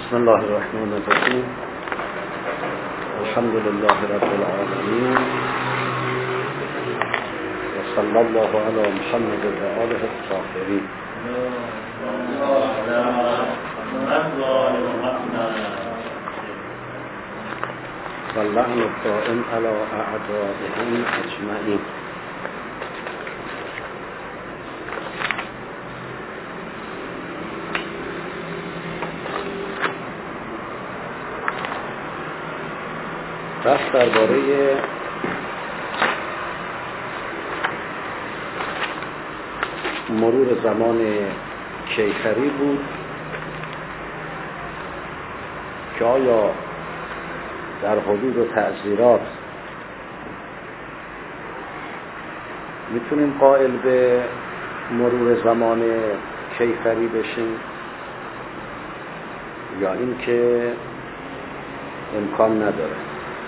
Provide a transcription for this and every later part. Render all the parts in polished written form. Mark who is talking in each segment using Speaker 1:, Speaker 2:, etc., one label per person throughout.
Speaker 1: بسم الله الرحمن الرحیم. الحمد لله رب العالمین و صلی الله علی محمد و آله الطاهرین. و اللعن الدائم علی اعدائهم اجمعین. بحث درباره مرور زمان کیخری بود که آیا در حدود و تعزیرات میتونیم قائل به مرور زمان کیخری بشیم یا این که امکان نداره.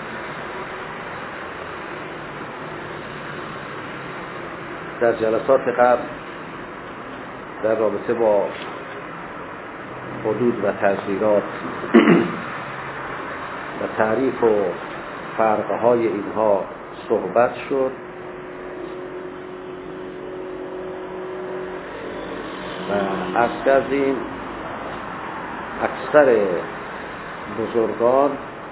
Speaker 1: در جلسات قبل در رابطه با حدود و تعزیرات و تعریف و فرقهای اینها صحبت شد و از کردیم اکثر بزرگان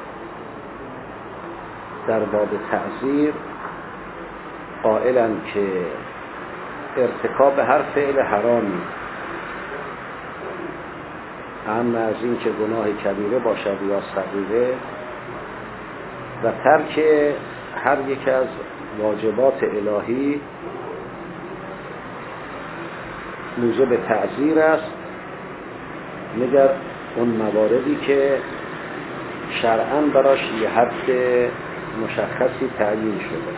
Speaker 1: در باب تعزیر قائلند که ارتکاب هر فعل حرامی، اما از این که گناه کبیره باشد یا صغیره، و ترک هر یک از واجبات الهی موجب تعزیر است، مگر اون مواردی که شرعاً براش یه حد مشخصی تعیین شده.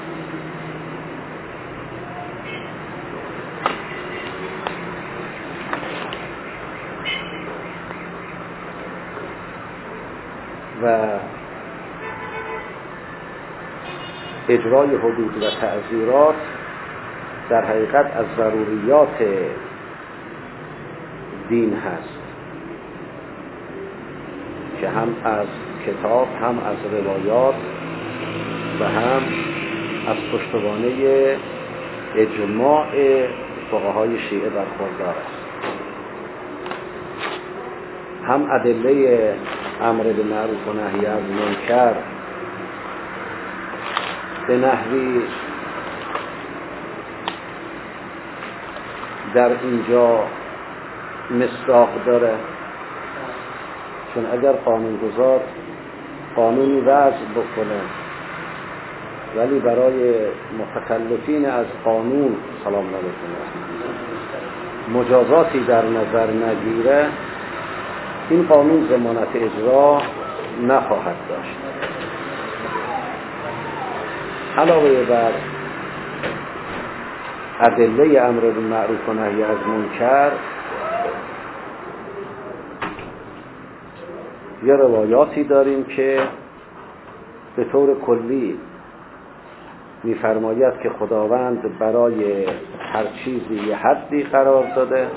Speaker 1: و اجرای حدود و تعزیرات در حقیقت از ضروریات دین هست که هم از کتاب، هم از روایات و هم از پشتوانه اجماع فقهای شیعه برخوردار است. هم ادله امر بالمعروف و نهی از منکر به نحوی در اینجا مصداق داره، چون اگر قانونگذار قانونی وضع بکنه ولی برای متخلفین از قانون سلام علیکم مجازاتی در نظر نگیره، این قانون ضمانت اجرا نخواهد داشت. علاوه بر ادله امر بالمعروف و نهی از منکر، یه روایاتی داریم که به طور کلی می‌فرماید که خداوند برای هر چیزی یه حدی قرار داده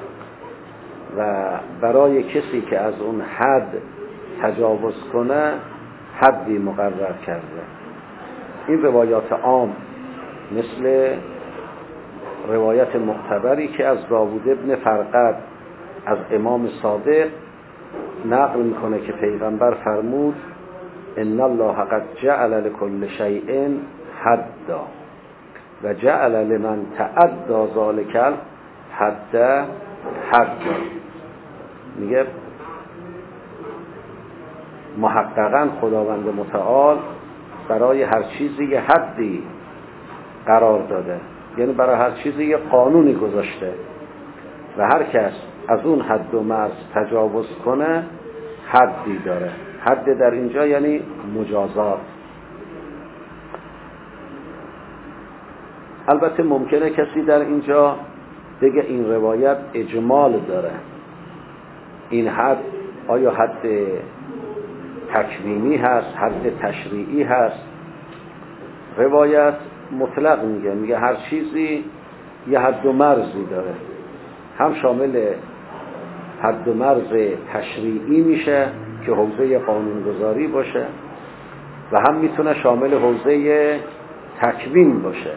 Speaker 1: و برای کسی که از اون حد تجاوز کنه حدی مقرر کرده. این روایات عام مثل روایت معتبری که از داوود ابن فرقد از امام صادق نقل میکنه که پیغمبر فرمود ان الله قد جعل لكل شیء حدا و جعل لمن تعدى ذلك حدا حدا. میگه محققاً خداوند متعال برای هر چیزی یه حدی قرار داده، یعنی برای هر چیزی یه قانونی گذاشته و هر کس از اون حد و مرز تجاوز کنه حدی داره. حد در اینجا یعنی مجازات. البته ممکنه کسی در اینجا بگه این روایت اجمال داره، این حد آیا حد تکوینی هست، حد تشریعی هست؟ روایت مطلق میگه هر چیزی یه حد و مرزی داره، هم شامل حد و مرز تشریعی میشه که حوزه قانونگذاری باشه و هم میتونه شامل حوزه تکوین باشه.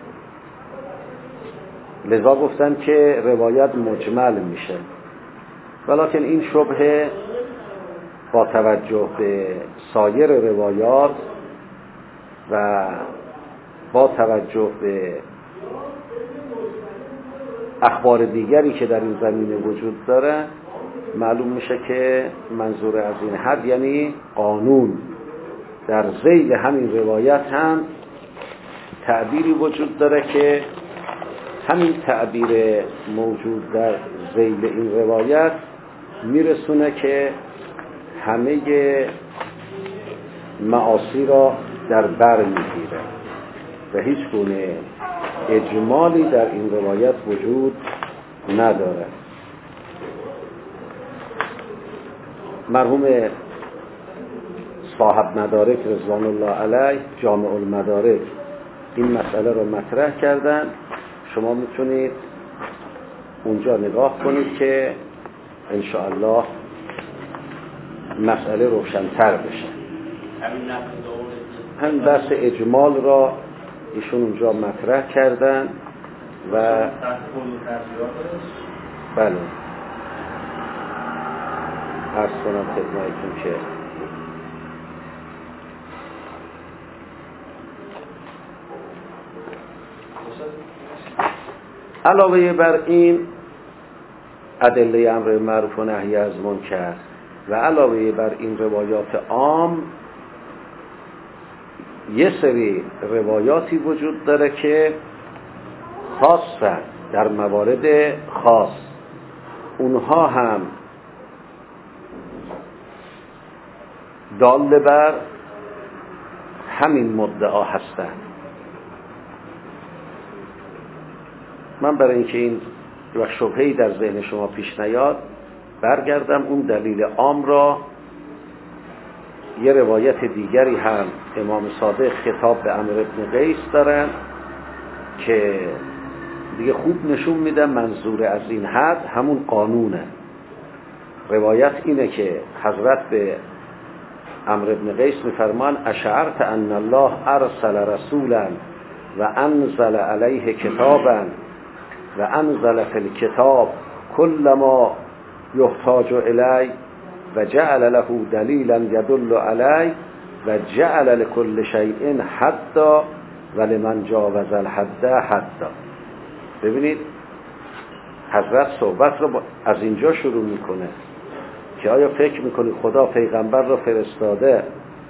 Speaker 1: لذا گفتن که روایت مجمل میشه، ولکن این شبهه با توجه به سایر روایات و با توجه به اخبار دیگری که در این زمینه وجود داره معلوم میشه که منظور از این حد یعنی قانون. در ذیل همین روایت هم تعبیری وجود داره که همین تعبیر موجود در ذیل این روایت میرسونه که همه معاصی را در بر میگیره و هیچ گونه اجمالی در این روایت وجود نداره. مرحوم صاحب مدارک رضوان الله علیه جامع المدارک این مسئله رو مطرح کردن. شما میتونید اونجا نگاه کنید که انشاءالله مسئله روشن‌تر بشه. هم بحث اجمال را ایشون اونجا مطرح کردن و بله عرض کنم خدمتتون که علاوه بر این ادله امر معروف و نهی از منکر و علاوه بر این روایات عام یه سری روایاتی وجود داره که خاصه در موارد خاص، اونها هم دال بر همین مدعا هستند. من برای اینکه این یک شبهه‌ای در ذهن شما پیش نیاد برگردم اون دلیل عام را. یه روایت دیگری هم امام صادق خطاب به عمرو بن قیس دارن که دیگه خوب نشون میده منظور از این حد همون قانونه. روایت اینه که حضرت به عمرو بن قیس میفرمان اشعرت ان الله ارسل رسولا و انزل علیه کتابا و انزل فی الکتاب کل ما یحتاج الی و جعل له دلیلا یدل علی و جعل لكل شیء حدا و لمن جاوز الحد حدا. ببینید حضرت صحبت رو از اینجا شروع میکنه که آیا فکر میکنی خدا پیغمبر رو فرستاده؟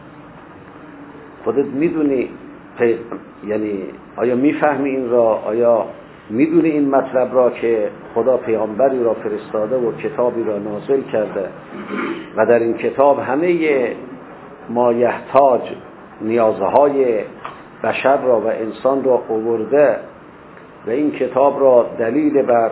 Speaker 1: خودت میدونی یعنی آیا میفهمی این را؟ آیا میدونی این مطلب را که خدا پیامبری را فرستاده و کتابی را نازل کرده و در این کتاب همه ما یحتاج نیازهای بشر را و انسان را آورده و این کتاب را دلیل بر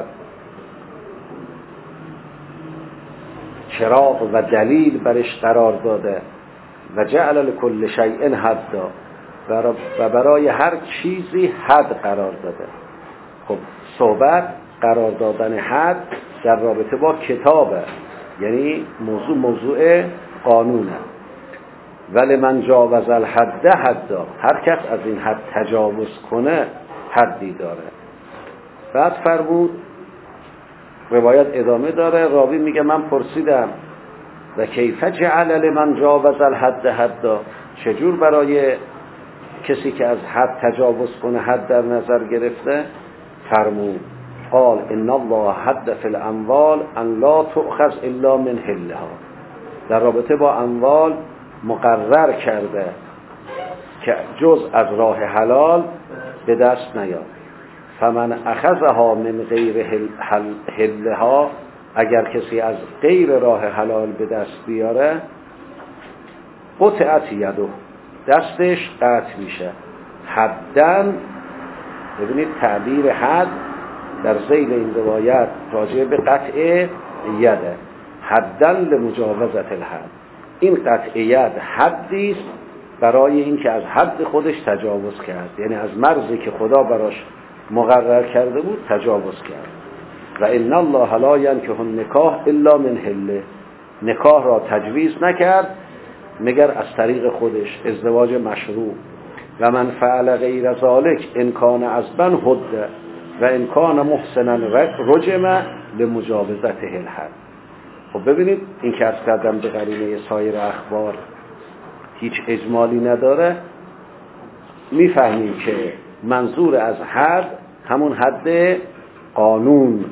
Speaker 1: چراغ و دلیل برش قرار داده و جعل لكل شیء حدا و برای هر چیزی حد قرار داده. خب صحبت قرار دادن حد در رابطه با کتابه، یعنی موضوع قانونه. ولی من جاوز الحد حدا، هر کس از این حد تجاوز کنه حدی داره. بعد فرمود روایت ادامه داره، راوی میگه من پرسیدم و کیف جعل لمن جاوز الحد حدا، چجور برای کسی که از حد تجاوز کنه حد در نظر گرفته؟ فرمود قال ان الله حد فی الاموال ان لا تؤخذ الا من حلها، در رابطه با اموال مقرر کرده که جز از راه حلال به دست نیاد. فمن اخذها من غیر حلها، اگر کسی از غیر راه حلال به دست بیاره قطعت یده، دستش قطع میشه. حدن، ببینید تعبیر حد در ذیل این روایت راجع به قطع یده، حدن لمجاوزت الحد، این قطع ید حدی است برای اینکه از حد خودش تجاوز کرد، یعنی از مرزی که خدا براش مقرر کرده بود تجاوز کرد. و ان الله لا ینکح النکاح الا من حله، نکاح را تجویز نکرد مگر از طریق خودش، ازدواج مشروع. و من فعل غیر ذلک ان کان عزبا حد و ان کان محسنا رجم لمجاوزته الحد. خب ببینید این که عرض کردم به قرینه سایر اخبار هیچ اجمالی نداره، میفهمیم که منظور از حد همون حد قانون.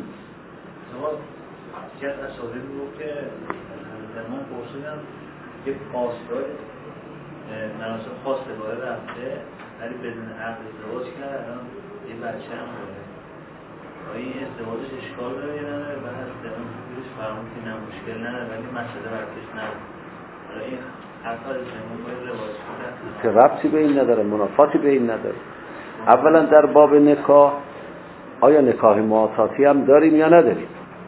Speaker 2: که تصاویر رو که در من پرسیدم یک پاسدار مناسب خاص دوباره رفته ولی بدون عقد ازدواج کرد، الان یه بچه هم داره. آیا این ازدواجش اشکال داره یا نداره؟ بعد از درمان بودش فرمون که نه مشکل نداره ولی مسئله برکش نداره. حالا این حرف از درمان باید روایت کنه
Speaker 1: که ربطی به این نداره، منافاتی به این نداره. اولا در باب نکاح آیا نکاح معاطاتی هم داریم یا نداریم؟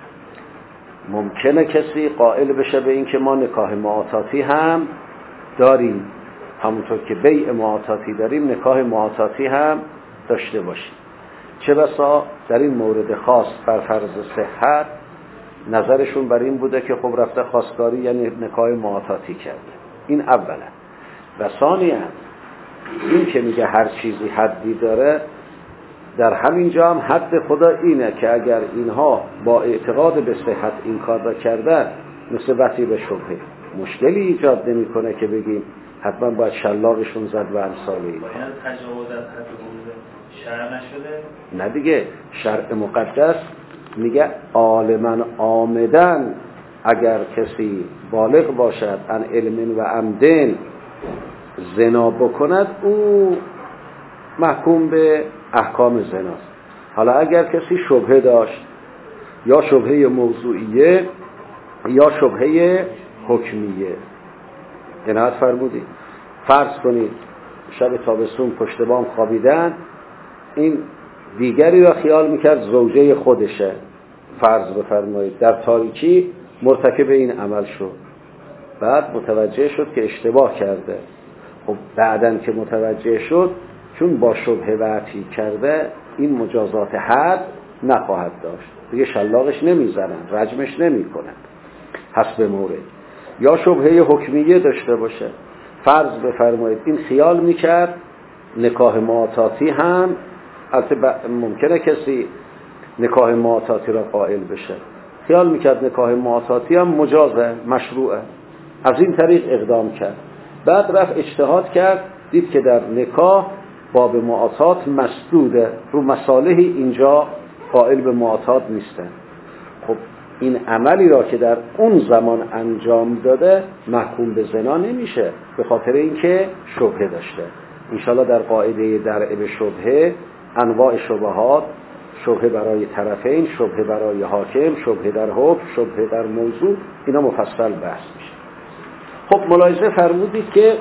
Speaker 1: ممکنه کسی قائل بشه به این که ما نکاح معاطاتی هم داریم، همونطور که بیع معاطاتی داریم نکاح معاطاتی هم داشته باشیم. چه بسا در این مورد خاص بر فرض صحت نظرشون بر این بوده که خب رفته خواستگاری یعنی نکاح معاطاتی کرده. این اولا. و ثانیاً این که میگه هر چیزی حدی داره، در همین جا هم حد خدا اینه که اگر اینها با اعتقاد به صحت این کار را کردن نسبتی به شبهه مشکلی ایجاد نمی کنه که بگیم حتما باید شلاقشون زد و امثال این.
Speaker 2: باید تجاوز از حد شرع نشده؟
Speaker 1: نه دیگه، شرع مقدس میگه عالما آمدن اگر کسی بالغ باشد ان علم و عمدن زنا بکند او محکوم به احکام زناست. حالا اگر کسی شبهه داشت یا شبهه موضوعیه یا شبهه حکمیه، عنایت فرمودید. فرض کنید شب تابستون پشت بام خوابیدن، این دیگری را خیال میکرد زوجه خودشه، فرض بفرمایید در تاریکی مرتکب این عمل شد، بعد متوجه شد که اشتباه کرده. خب بعدن که متوجه شد چون با شبهه وعطی کرده این مجازات حد نخواهد داشت، دیگه شلاقش نمیزنن، رجمش نمیکنن حسب مورد. یا شبهه حکمیه داشته باشه، فرض بفرمایید این خیال میکرد نکاح معاطاتی هم، البته ممکنه کسی نکاح معاطاتی را قائل بشه، خیال میکرد نکاح معاطاتی هم مجازه، مشروعه، از این طریق اقدام کرد. بعد رفت اجتهاد کرد، دید که در نکاح باب معاطات مسدوده، رو مصالحی اینجا قائل به معاطات نیستن. خب این عملی را که در اون زمان انجام داده محکوم به زنا نمیشه، به خاطر اینکه شبهه داشته. انشاءالله در قاعده درع به شبهه انواع شبهات، شبهه برای طرفین، شبهه برای حاکم، شبهه در حکم، شبهه در موضوع، اینا مفصل بحث میشه. خب ملاحظه فرمودید که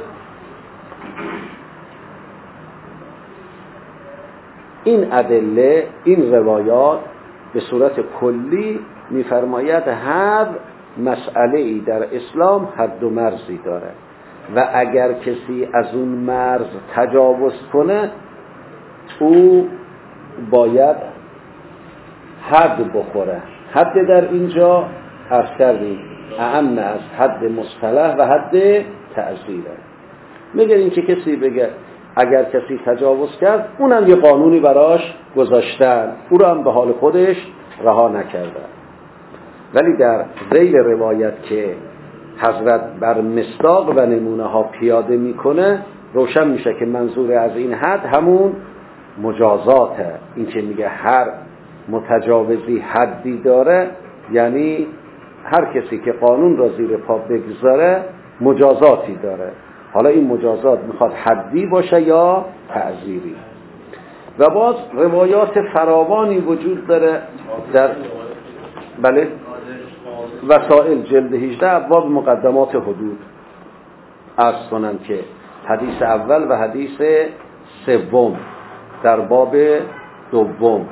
Speaker 1: این ادله، این روایات به صورت کلی میفرماید هر مسئله ای در اسلام حد و مرزی داره و اگر کسی از اون مرز تجاوز کنه او باید حد بخوره. حد در اینجا عرض کردیم اعم از حد مصطلح و حد تعزیره. میگه این که کسی بگه اگر کسی تجاوز کرد اونم یه قانونی براش گذاشتن، او رو هم به حال خودش رها نکردن. ولی در ذیل روایت که حضرت بر مصداق و نمونه ها پیاده میکنه روشن میشه که منظور از این حد همون مجازاته. این که میگه هر متجاوزی حدی داره یعنی هر کسی که قانون را زیر پا بگذاره مجازاتی داره. حالا این مجازات میخواد حدی باشه یا تعزیری. و باز روایات فراوانی وجود داره در بله وسائل جلد 18 ابواب مقدمات حدود. عرض کنم که حدیث اول و حدیث سوم در باب دوم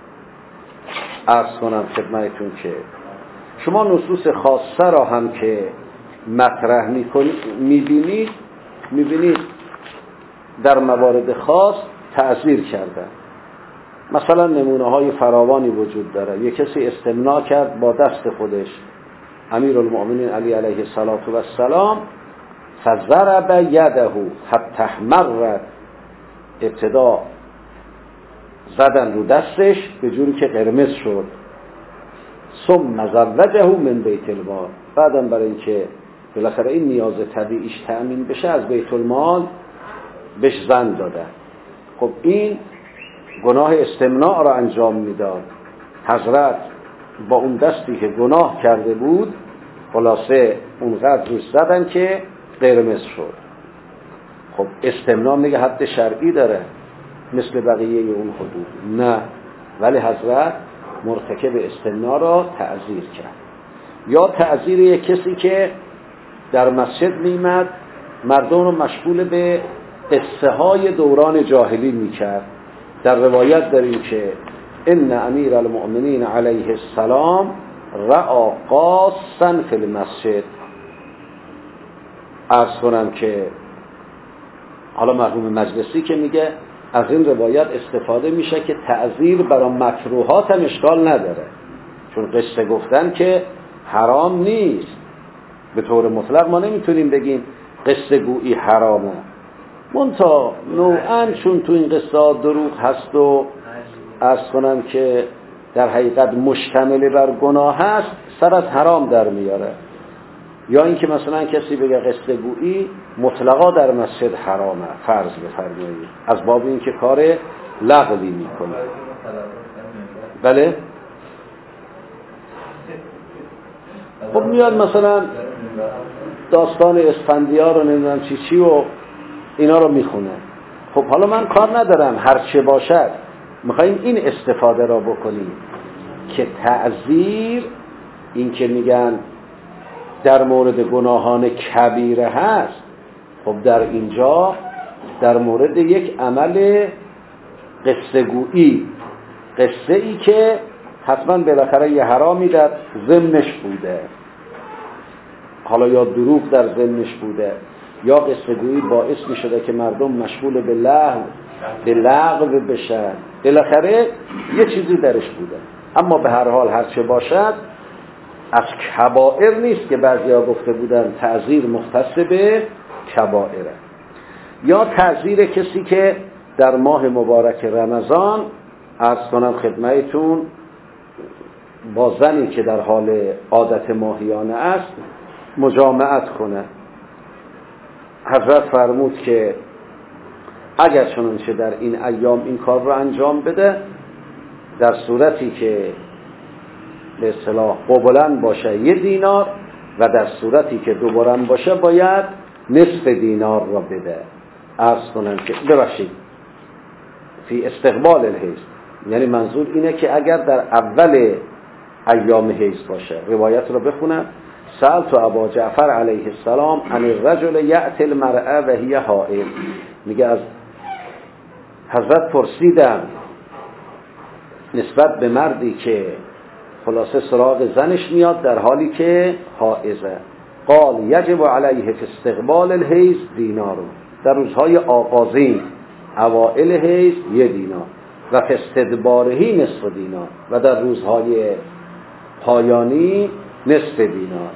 Speaker 1: عرض کنم خدمتتون که شما نصوص خاصه را هم که مطرح میبینید در موارد خاص تعزیر کردن. مثلا نمونه های فراوانی وجود داره. یک کسی استمناء کرد با دست خودش، امیرالمؤمنین علی علیه السلام فضرب یده حتی احمرت، ابتدا زدن رو دستش به جوری که قرمز شد، ثم زوجه من بیت المال، بعدم برای اینکه بالاخره این نیاز طبیعیش تأمین بشه از بیت المال بهش زن داده. خب این گناه استمناء را انجام میداد. حضرت با اون دستی که گناه کرده بود خلاصه اونقدر روش زدن که قرمز شد. خب استمناء میگه حد شرعی داره مثل بقیه اون حدود، نه، ولی حضرت مرتکب استمناء را تعزیر کرد. یا تعزیر یک کسی که در مسجد میمد مردم رو مشغول به قصه های دوران جاهلی میکرد. در روایت داریم که ان امیر المؤمنین علیه السلام رأى قاصا فی المسجد. عرض کنم که حالا مرحوم مجلسی که میگه از این روایت استفاده میشه که تعزیر برای مکروهات هم اشکال نداره، چون قصه گفتن که حرام نیست. به طور مطلق ما نمیتونیم بگیم قصه گویی حرامه، منتها نوعاً چون تو این قصه ها دروغ هست و عرض کنم که در حقیقت مشتمل بر گناه هست، سر از حرام در میاره. یا اینکه مثلا کسی بگه قصه گویی مطلقا در مسجد حرامه، فرض بفرمایید، از باب اینکه کار لغوی میکنه. بله. خب میاد مثلا داستان اسفندیار رو نمیدونم چی و اینا رو میخونه. خب حالا من کار ندارم هر چه باشد، میخواییم این استفاده را بکنیم که تعزیر، این که میگن در مورد گناهان کبیره هست، خب در اینجا در مورد یک عمل قصه گویی، قصه ای که حتما بالاخره یه حرامی در ضمنش بوده، حالا یا دروغ در ضمنش بوده یا قصه گویی باعث می شده که مردم مشغول به لغو بشن، بالاخره یه چیزی درش بوده. اما به هر حال هرچه باشد از کبائر نیست که بعضیا گفته بودن تعزیر مختص به کبائره. یا تعزیر کسی که در ماه مبارک رمضان عرض کنم خدمتتون با زنی که در حال عادت ماهیانه است مجامعت کنه. حضرت فرمود که اگر چنانچه در این ایام این کار رو انجام بده، در صورتی که به اصطلاح قبلن باشه 1 دینار و در صورتی که دوبارن باشه باید نصف دینار را بده. عرض کنن که ببخشید فی استقبال الحیض، یعنی منظور اینه که اگر در اول ایام حیض باشه. روایت رو بخونم. سألت ابا جعفر علیه السلام عن الرجل یأتی المرأة و هی حائض، میگه از حضرت پرسیدم نسبت به مردی که خلاصه سراغ زنش میاد در حالی که حائضه. قال یجب علیه فی استقبال الحیض دینار، در روزهای آغازین اوائل حیض 1 دینار و فی استدبارهی نصف دینار و در روزهای پایانی نصف دینار.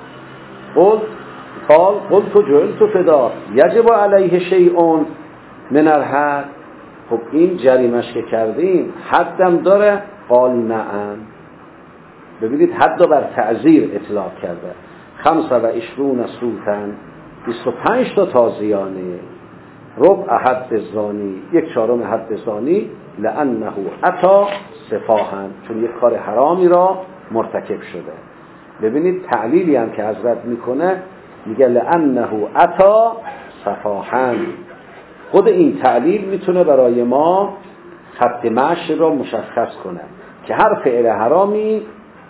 Speaker 1: قلت جعلت فدا یجب علیه شیء من الحد، خب این جریمش که کردیم حدم داره؟ قال نعم. ببینید حد بر تعزیر اطلاق کرده. 25 سوتا 25 تا تازیانه، ربع حد زانی، 1/4 حد زانی، لانه اتی سفاحا، چون یک کار حرامی را مرتکب شده. ببینید تعلیلی هم که حضرت میکنه، میگه لانه اتی سفاحا. خود این تعلیل میتونه برای ما خط مشی را مشخص کنه که هر فعل حرامی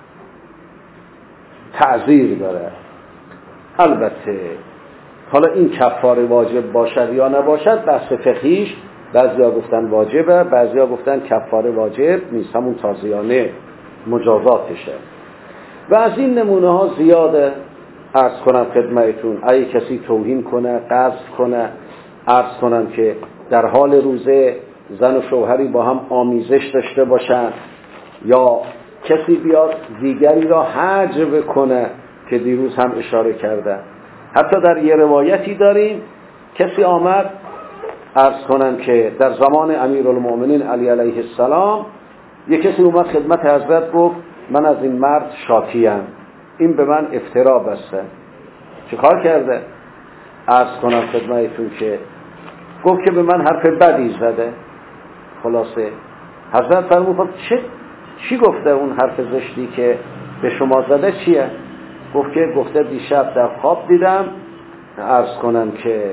Speaker 1: تعزیر داره. البته حالا این کفاره واجب باشد یا نباشد بحث فقهیش، بعضیا گفتن واجبه، بعضیا گفتن کفاره واجب نیست، همون تازیانه مجازاتشه. و از این نمونه ها زیاده. عرض کنم خدمتتون اگه کسی توهین کنه، قذف کنه، عرض کنم که در حال روزه زن و شوهری با هم آمیزش داشته باشن، یا کسی بیاد دیگری را حجب کنه که دیروز هم اشاره کردن. حتی در یه روایتی داریم کسی آمد عرض کنن که در زمان امیرالمؤمنین علی علیه السلام یک کسی اومد خدمت حضرت گفت من از این مرد شاکیم، این به من افترا بسته. چه کار کرده؟ عرض کنم خدمتتون که گفت که به من حرف بدی زده. خلاصه حضرت فرمود چی گفته اون حرف زشتی که به شما زده چیه؟ گفته دیشب در خواب دیدم، عرض کنم که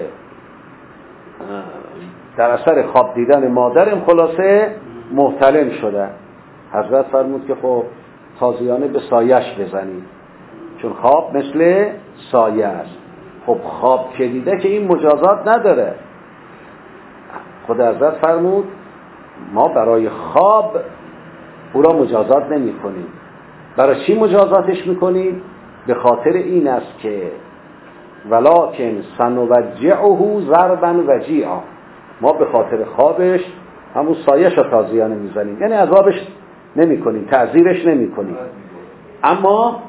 Speaker 1: در اثر خواب دیدن مادرم خلاصه محتلم شده. حضرت فرمود که خب تازیانه به سایش بزنید، چون خواب مثل سایه است. خب خواب که دیده که این مجازات نداره. خود حضرت فرمود ما برای خواب او را مجازات نمی کنیم. برای چی مجازاتش می کنیم؟ به خاطر این است که ولکن سنوجعه ضربا وجیعا، ما به خاطر خوابش همون سایش را تازیانه می زنیم، یعنی عذابش نمی کنیم، تعذیرش نمی کنیم، اما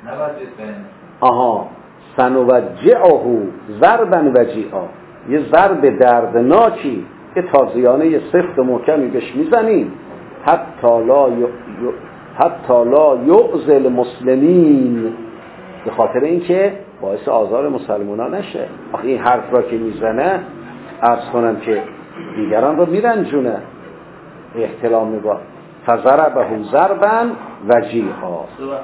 Speaker 1: سنوجعه ضربا وجیعا، یه ضرب دردناکی که تازیانه سفت و محکمی بهش میزنیم حتی لا یؤذی المسلمین، به خاطر اینکه باعث آزار مسلمانان نشه. آخه این حرف را که میزنه عرض کنم که دیگران رو میرنجونه، احتلام میگه فضربه ضربا وجیعا.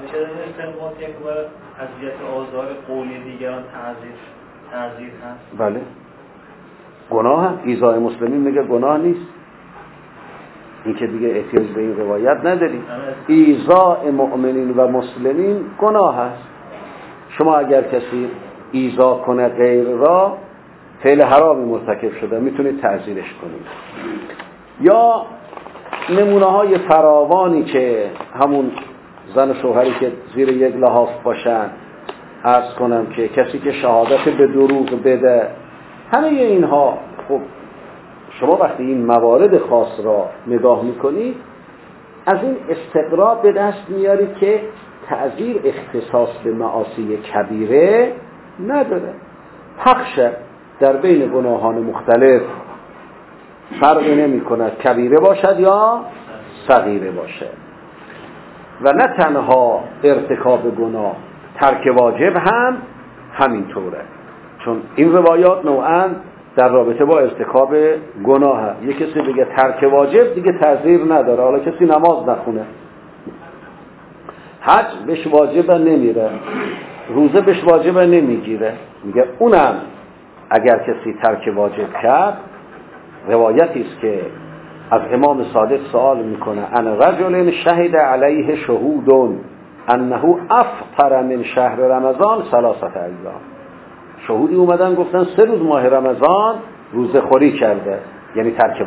Speaker 2: اذیت آزار قولی دیگران تعذیر هست.
Speaker 1: بله گناه هم. ایذای مسلمین میگه گناه نیست، این که دیگه احتیاج به این روایت نداریم. ایذاء مؤمنین و مسلمین گناه هست. شما اگر کسی ایذا کنه غیر را، فعل حرامی مرتکب شده، میتونید تعذیرش کنید. یا نمونه های فراوانی که همون زن و شوهری که زیر یک لحاف باشن، عرض کنم که کسی که شهادت به دروغ بده، همه اینها. خب شما وقتی این موارد خاص را نگاه میکنید از این استقراء به دست میارید که تعذیر اختصاص به معاصی کبیره نداره، پخش در بین گناهان مختلف، فرقی نمی کند کبیره باشد یا صغیره باشه. و نه تنها ارتکاب گناه، ترک واجب هم همینطوره، چون این روایات نوعاً در رابطه با ارتکاب گناه هست. یک کسی بگه ترک واجب دیگه تعذیر نداره، حالا کسی نماز نخونه، حج بهش واجب نمیره، روزه بهش واجب نمیگیره، میگه اونم اگر کسی ترک واجب کرد، روایتی است که از امام صادق سوال میکنه ان رجل شهد علیه شهود انه افطر من شهر رمضان 3 ایام، شهودی اومدن گفتن 3 روز ماه رمضان روزه خوری کرده، یعنی ترک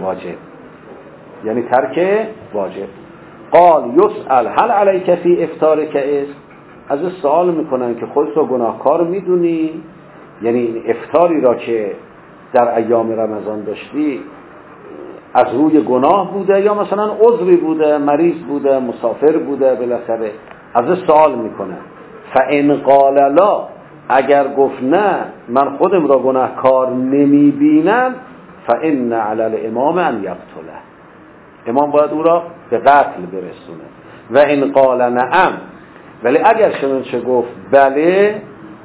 Speaker 1: واجب. قال یسأل هل علیک فی افطارک است، از سوال میکنن که خودت رو گناهکار میدونی، یعنی این افطاری را که در ایام رمضان داشتی از روی گناه بوده یا مثلا عذری بوده، مریض بوده، مسافر بوده، بالاخره از سوال میکنن. فان قال لا، اگر گفت نه من خودم را گناهکار نمیبینم، فان علی الامام ان یقتله، امام باید او را به قتل برسونه. و ان قال نعم، ولی اگر چنانچه گفت بله،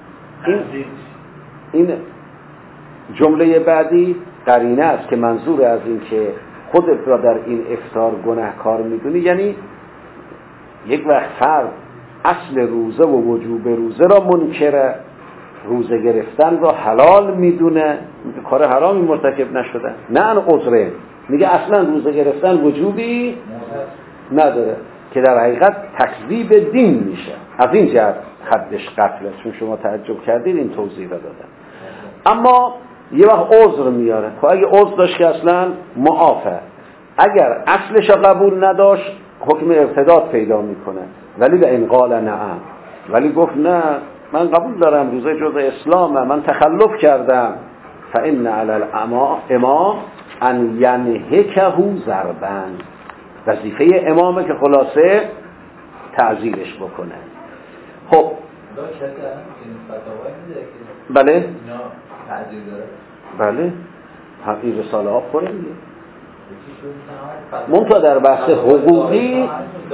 Speaker 1: این جمله بعدی قرینه است که منظور از این که خودت را در این افطار گناهکار میدونی، یعنی یک وقت فرد اصل روزه و وجوب روزه را منکره، روزه گرفتن را حلال میدونه، کار حرامی مرتکب نشده، نه ان عذره، میگه اصلا روزه گرفتن وجوبی نداره، که در حقیقت تکذیب دین میشه. از این جهت حدش قتله، چون شما تعجب کردید این توضیح را دادم. اما یه وقت عذر میاره، خب اگه عذر داشت که اصلا معافه، اگر اصلش قبول نداشت حکم ارتداد پیدا میکنه. ولی به ان قال نعم، ولی گفت نه من قبول دارم روزه جزء اسلامه، من تخلف کردم، فان علی الامام ان ینهکه ضربن، وظیفه امامه که خلاصه تعزیرش بکنه. خب بله بله این رساله ها پره میگه. منتها در بحث حقوقی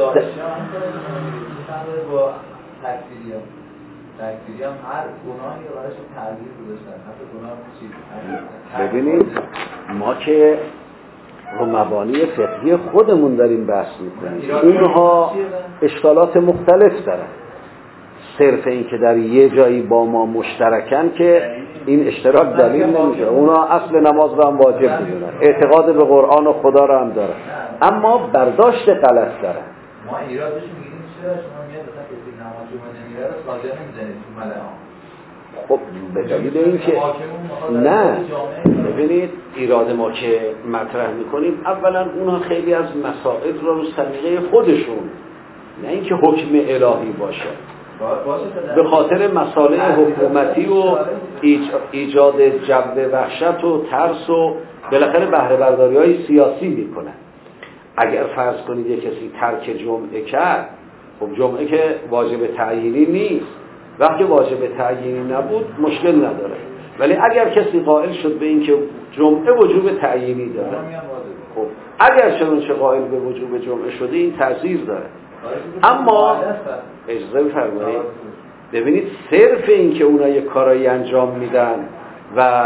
Speaker 3: تکفیری هم هر گناهی رو برایش تعزیر گذاشتن، حتی گناه چیز.
Speaker 1: ببینید ما که رو مبانی فقهی خودمون داریم بحث میکنیم، اونها اشکالات مختلف دارن. صرف این که در یه جایی با ما مشترکن که این اشتراک دلیل نمیشه. اونا اصل نماز رو هم واجب میدونن، اعتقاد به قرآن و خدا رو هم دارن، اما برداشت غلط دارن.
Speaker 3: ما ایرادش میگیریم چرا شما میاد مثلا کسی نماز جمعه نمیره رو ساجا نمیزنید تو ملعام.
Speaker 1: خب به دلیل این که نه، ببینید ایراد ما که مطرح میکنیم اولا اونها خیلی از مسائل رو سلیقه خودشون، نه اینکه حکم الهی باشه، به خاطر مسائل حکومتی و ایجاد جو وحشت و ترس و بالاخره بهره برداری‌های سیاسی میکنن. اگر فرض کنید یک کسی ترک جمعه کرد، خب جمعه که واجب تعیینی نیست، وقتی واجب تعیینی نبود مشکل نداره، ولی اگر کسی قائل شد به این که جمعه وجوب تعیینی داره، خب اگر چنانچه قائل به وجوب جمعه شده این تأثیر داره. اما اجازه بفرمایید ببینید صرف این که اونا یک کارایی انجام میدن و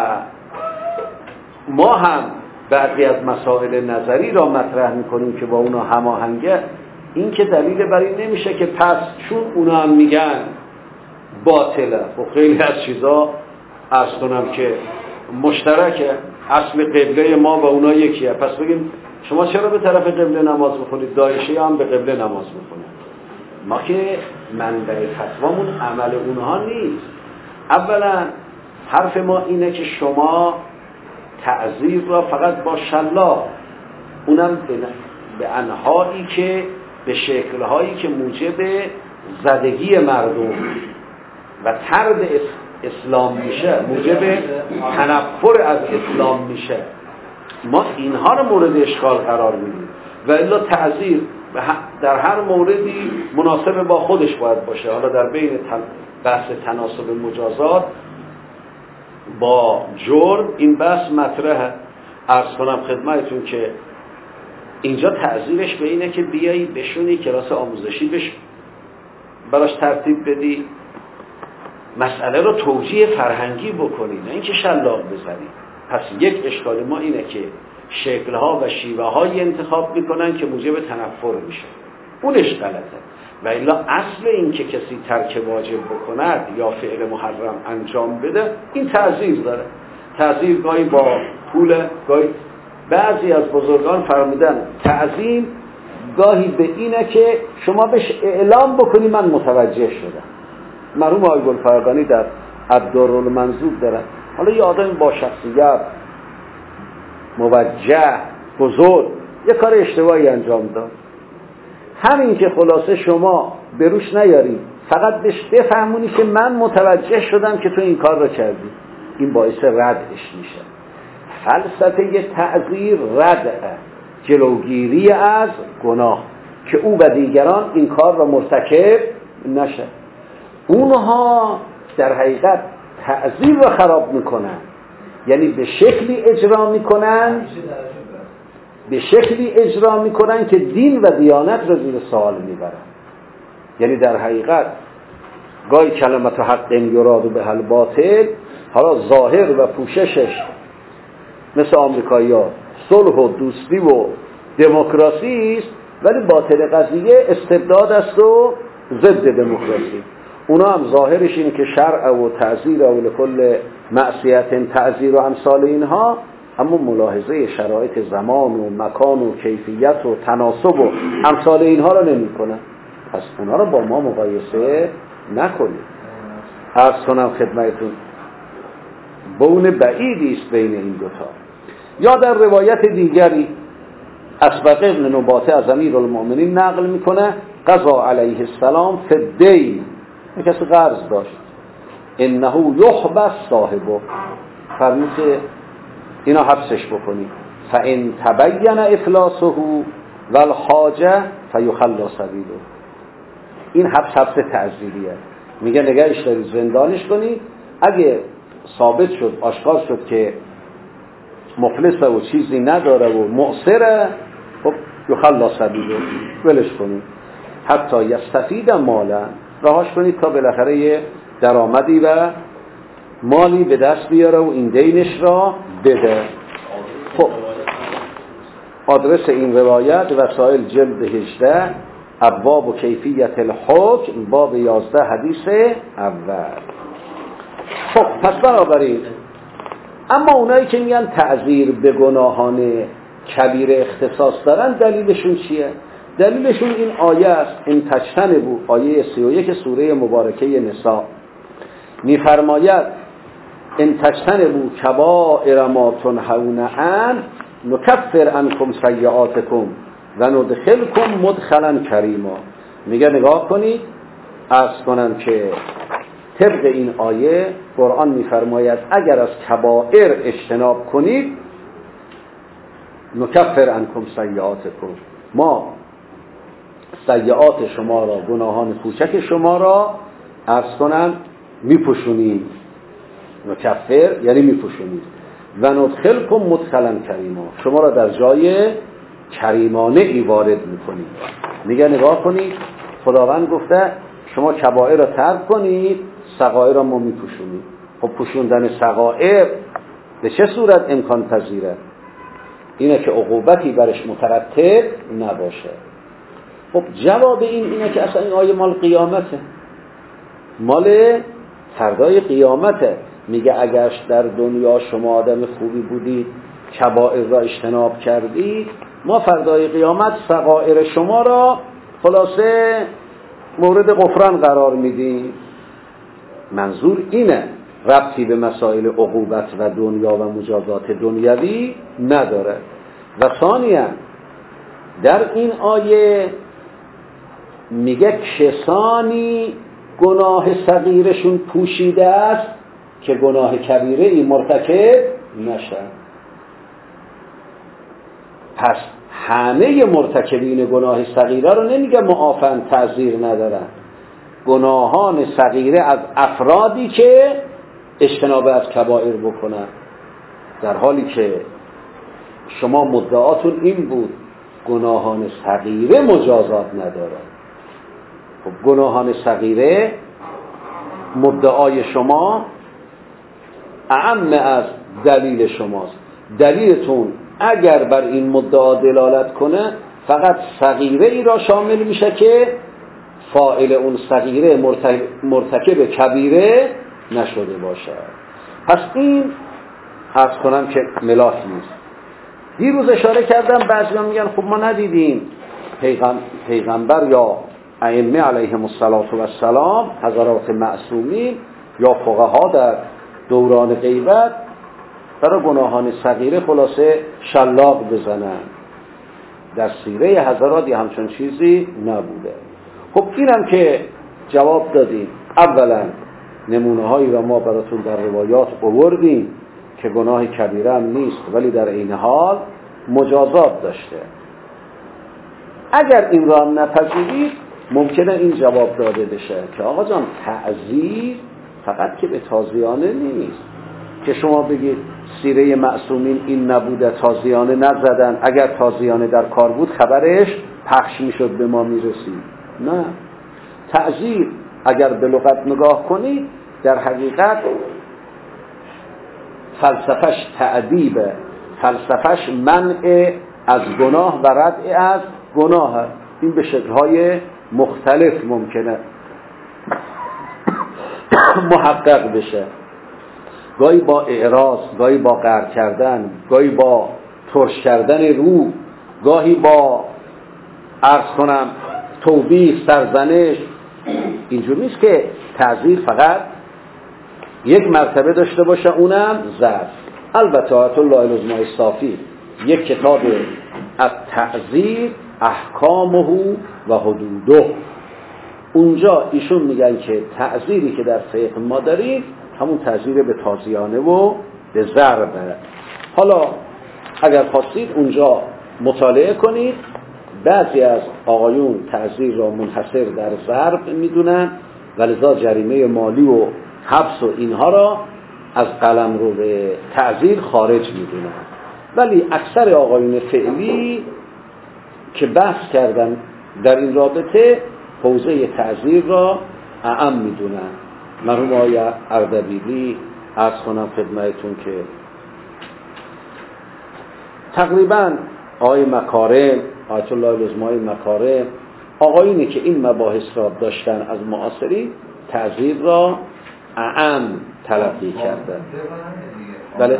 Speaker 1: ما هم بعضی از مسائل نظری را مطرح میکنیم که با اونا هماهنگه، این که دلیل بر این نمیشه که پس چون اونا هم میگن باطله، خب خیلی از چیزا عرض کنم که مشترکه، اصل قبله ما و اونا یکیه، پس بگیم شما چرا به طرف قبله نماز بخونید، داعشی هم به قبله نماز بخونید. ما که منبع فتوامون عمل اونها نیست. اولا حرف ما اینه که شما تعذیر را فقط با شلاق، اونم به انواعی که به شکلهایی که موجب زدگی مردم و ترد اسلام میشه، موجب تنفر از اسلام میشه، ما اینها رو مورد اشکال قرار میدیم. و الا تعذیر در هر موردی مناسب با خودش باید باشه. حالا در بین بحث تناسب مجازات با جرم این بحث مطرحه. عرض کنم خدمتتون که اینجا تعذیرش به اینه که بیایی بشونی کلاس آموزشی براش ترتیب بدی، مسئله رو توجیه فرهنگی بکنی، نه اینکه شلاق بزنی. پس یک اشکال ما اینه که شکلها و شیوه های انتخاب میکنن که موجب تنفر میشه، اونش غلطه. و الا اصل این که کسی ترک واجب بکند یا فعل محرم انجام بده این تعذیر داره. تعذیر گاهی با پول، گاهی بعضی از بزرگان فرمودن تعظیم گاهی به اینه که شما بهش اعلام بکنی من متوجه شدم. مرحوم آقای گلفرقانی در الدرالمنظور دارن. حالا یه آدم با شخصیت موجه بزرگ یه کار اشتباهی انجام داد، همین که خلاصه شما بروش نیاری، فقط بهش بفهمونی که من متوجه شدم که تو این کار رو کردی، این باعث ردش میشه. فلسفه تعذیر ردعه، جلوگیری از گناه که او و دیگران این کار را مرتکب نشه. اونها در حقیقت تعذیر را خراب میکنن، یعنی به شکلی اجرا میکنن که دین و دیانت را زیر سوال میبرن. یعنی در حقیقت گاهی کلمت حق یراد به الباطل، حالا ظاهر و پوششش مثل آمریکایی‌ها صلح و دوستی و دموکراسی است، ولی باطل قضیه استبداد است و ضد دموکراسی. اونا هم ظاهرش اینه که شرع و تعذیر و لکل معصیت تعذیر و امثال اینها، اما ملاحظه شرایط زمان و مکان و کیفیت و تناسب و امثال اینها رو نمی کنن. پس اونا رو با ما مقایسه نکنید. عرض کنم خدمتتون بون بعیدی است بین این دوتا. یا در روایت دیگری اسبق ابن نباته از امیرالمؤمنین نقل میکنه قضا علیه السلام فی الدین، یک کسی قرض داشت، انه یحبس صاحبه، فرمود که اینا حبسش بکنی، فإن تبین افلاسه والحاجه فیخلی سبیله. این حبس تعزیریه، میگه نگهش دارید زندانش کنید، اگه ثابت شد آشکار شد که مفلسه و چیزی نداره و معسره، خب یخلی سبیله، ولش کنید. حتی یستفید مالا، رهاش کنید تا بالاخره یه درآمدی و مالی به دست بیاره و این دینش را بده. خب آدرس این روایت وسائل جلد 18 ابواب و کیفیت الحکم باب 11 حدیث اول. خب پس بنابراین اما اونایی که میگن تعذیر به گناهان کبیره اختصاص دارن دلیلشون چیه؟ دلیلشون این آیه است، این تجتنبوا، آیه 31 سوره مبارکه نساء میفرماید ان تجتنبوا کبائر ما تنهون عنه نکفر عنکم سیئاتکم و ندخلکم مدخلا کریما. میگه نگاه کنید، عرض کنم که طبق این آیه قرآن میفرماید اگر از کبائر اجتناب کنید نکفر عنکم سیئاتکم، ما سیئات شما را، گناهان کوچک شما را عرض کنم میپوشونیم. نکفر یعنی میپوشونید. و ندخلکم مدخلا کریما، شما را در جای کریمانه ای وارد میکنید. میگه نگاه کنید، خداوند گفته شما کبائر را ترک کنید، صغائر را ما میپوشونید. خب پوشوندن صغائر به چه صورت امکان پذیره؟ اینه که عقوبتی برش مترتب نباشه. خب جواب اینه که اصلا این آیه مال قیامته، مال فردای قیامته. میگه اگرش در دنیا شما آدم خوبی بودید، کبائر را اجتناب کردید، ما فردای قیامت صغائر شما را خلاصه مورد غفران قرار میدیم. منظور اینه، ربطی به مسائل عقوبت و دنیا و مجازات دنیوی نداره. و ثانیاً در این آیه میگه کسانی گناه صغیرشون پوشیده است که گناه کبیره ای مرتکب نشن. پس همه مرتکبین گناه صغیره رو نمیگه معافن، تعذیر ندارن. گناهان صغیره از افرادی که اجتناب از کبائر بکنن، در حالی که شما مدعاتون این بود گناهان صغیره مجازات نداره. خب گناهان صغیره مدعای شما اعم از دلیل شماست. دلیلتون اگر بر این مدعا دلالت کنه فقط صغیره ای را شامل میشه که فاعل اون صغیره مرتکب کبیره نشده باشه. پس این عرض کنم که ملاک نیست. دیروز اشاره کردم بعضیان میگن خب ما ندیدیم پیغمبر یا ائمه علیهم السلام حضرات معصومین یا فقها در دوران غیبت برای گناهان صغیره خلاصه شلاق بزنن. در سیره حضرات همچون چیزی نبوده. خب اینم که جواب دادیم. اولا نمونه هایی را ما براتون در روایات آوردیم که گناه کبیره هم نیست ولی در این حال مجازات داشته. اگر این را هم نپذیرید ممکنه این جواب داده بشه که آقا جان تعذیر فقط که به تازیانه نیست که شما بگید سیره معصومین این نبوده، تازیانه نزدن، اگر تازیانه در کار بود خبرش پخش میشد به ما میرسید. نه، تعذیر اگر به لغت نگاه کنید در حقیقت فلسفش تعذیبه، فلسفش منع از گناه و ردع از گناه. این به شکل‌های مختلف ممکنه محقق بشه، گاهی با اعراض، گاهی با قهر کردن، گاهی با ترش کردن رو، گاهی با عرض کنم توبیخ، سرزنش. اینجور نیست که تعذیر فقط یک مرتبه داشته باشه، اونم ضرب. البته آیت الله العظمای صافی یک کتاب التعذیر احکامه و حدوده، اونجا ایشون میگن که تعذیری که در فقه ما داریم همون تعذیر به تازیانه و به ضربه. حالا اگر خواستید اونجا مطالعه کنید. بعضی از آقایون تعزیر را منحصر در ضرب میدونن و لذا جریمه مالی و حبس و اینها را از قلمرو به تعزیر خارج میدونن، ولی اکثر آقایون فعلی که بحث کردن در این رابطه حوزه تعزیر را اعم میدونن. مرحوم آقای اردبیلی عرض کنم خدمتتون که تقریبا آقای مکارم، آیت الله لزمای مکارم، آقایونی که این مباحث را داشتن از معاصرین تعزیر را اعم تلقی کردن. بله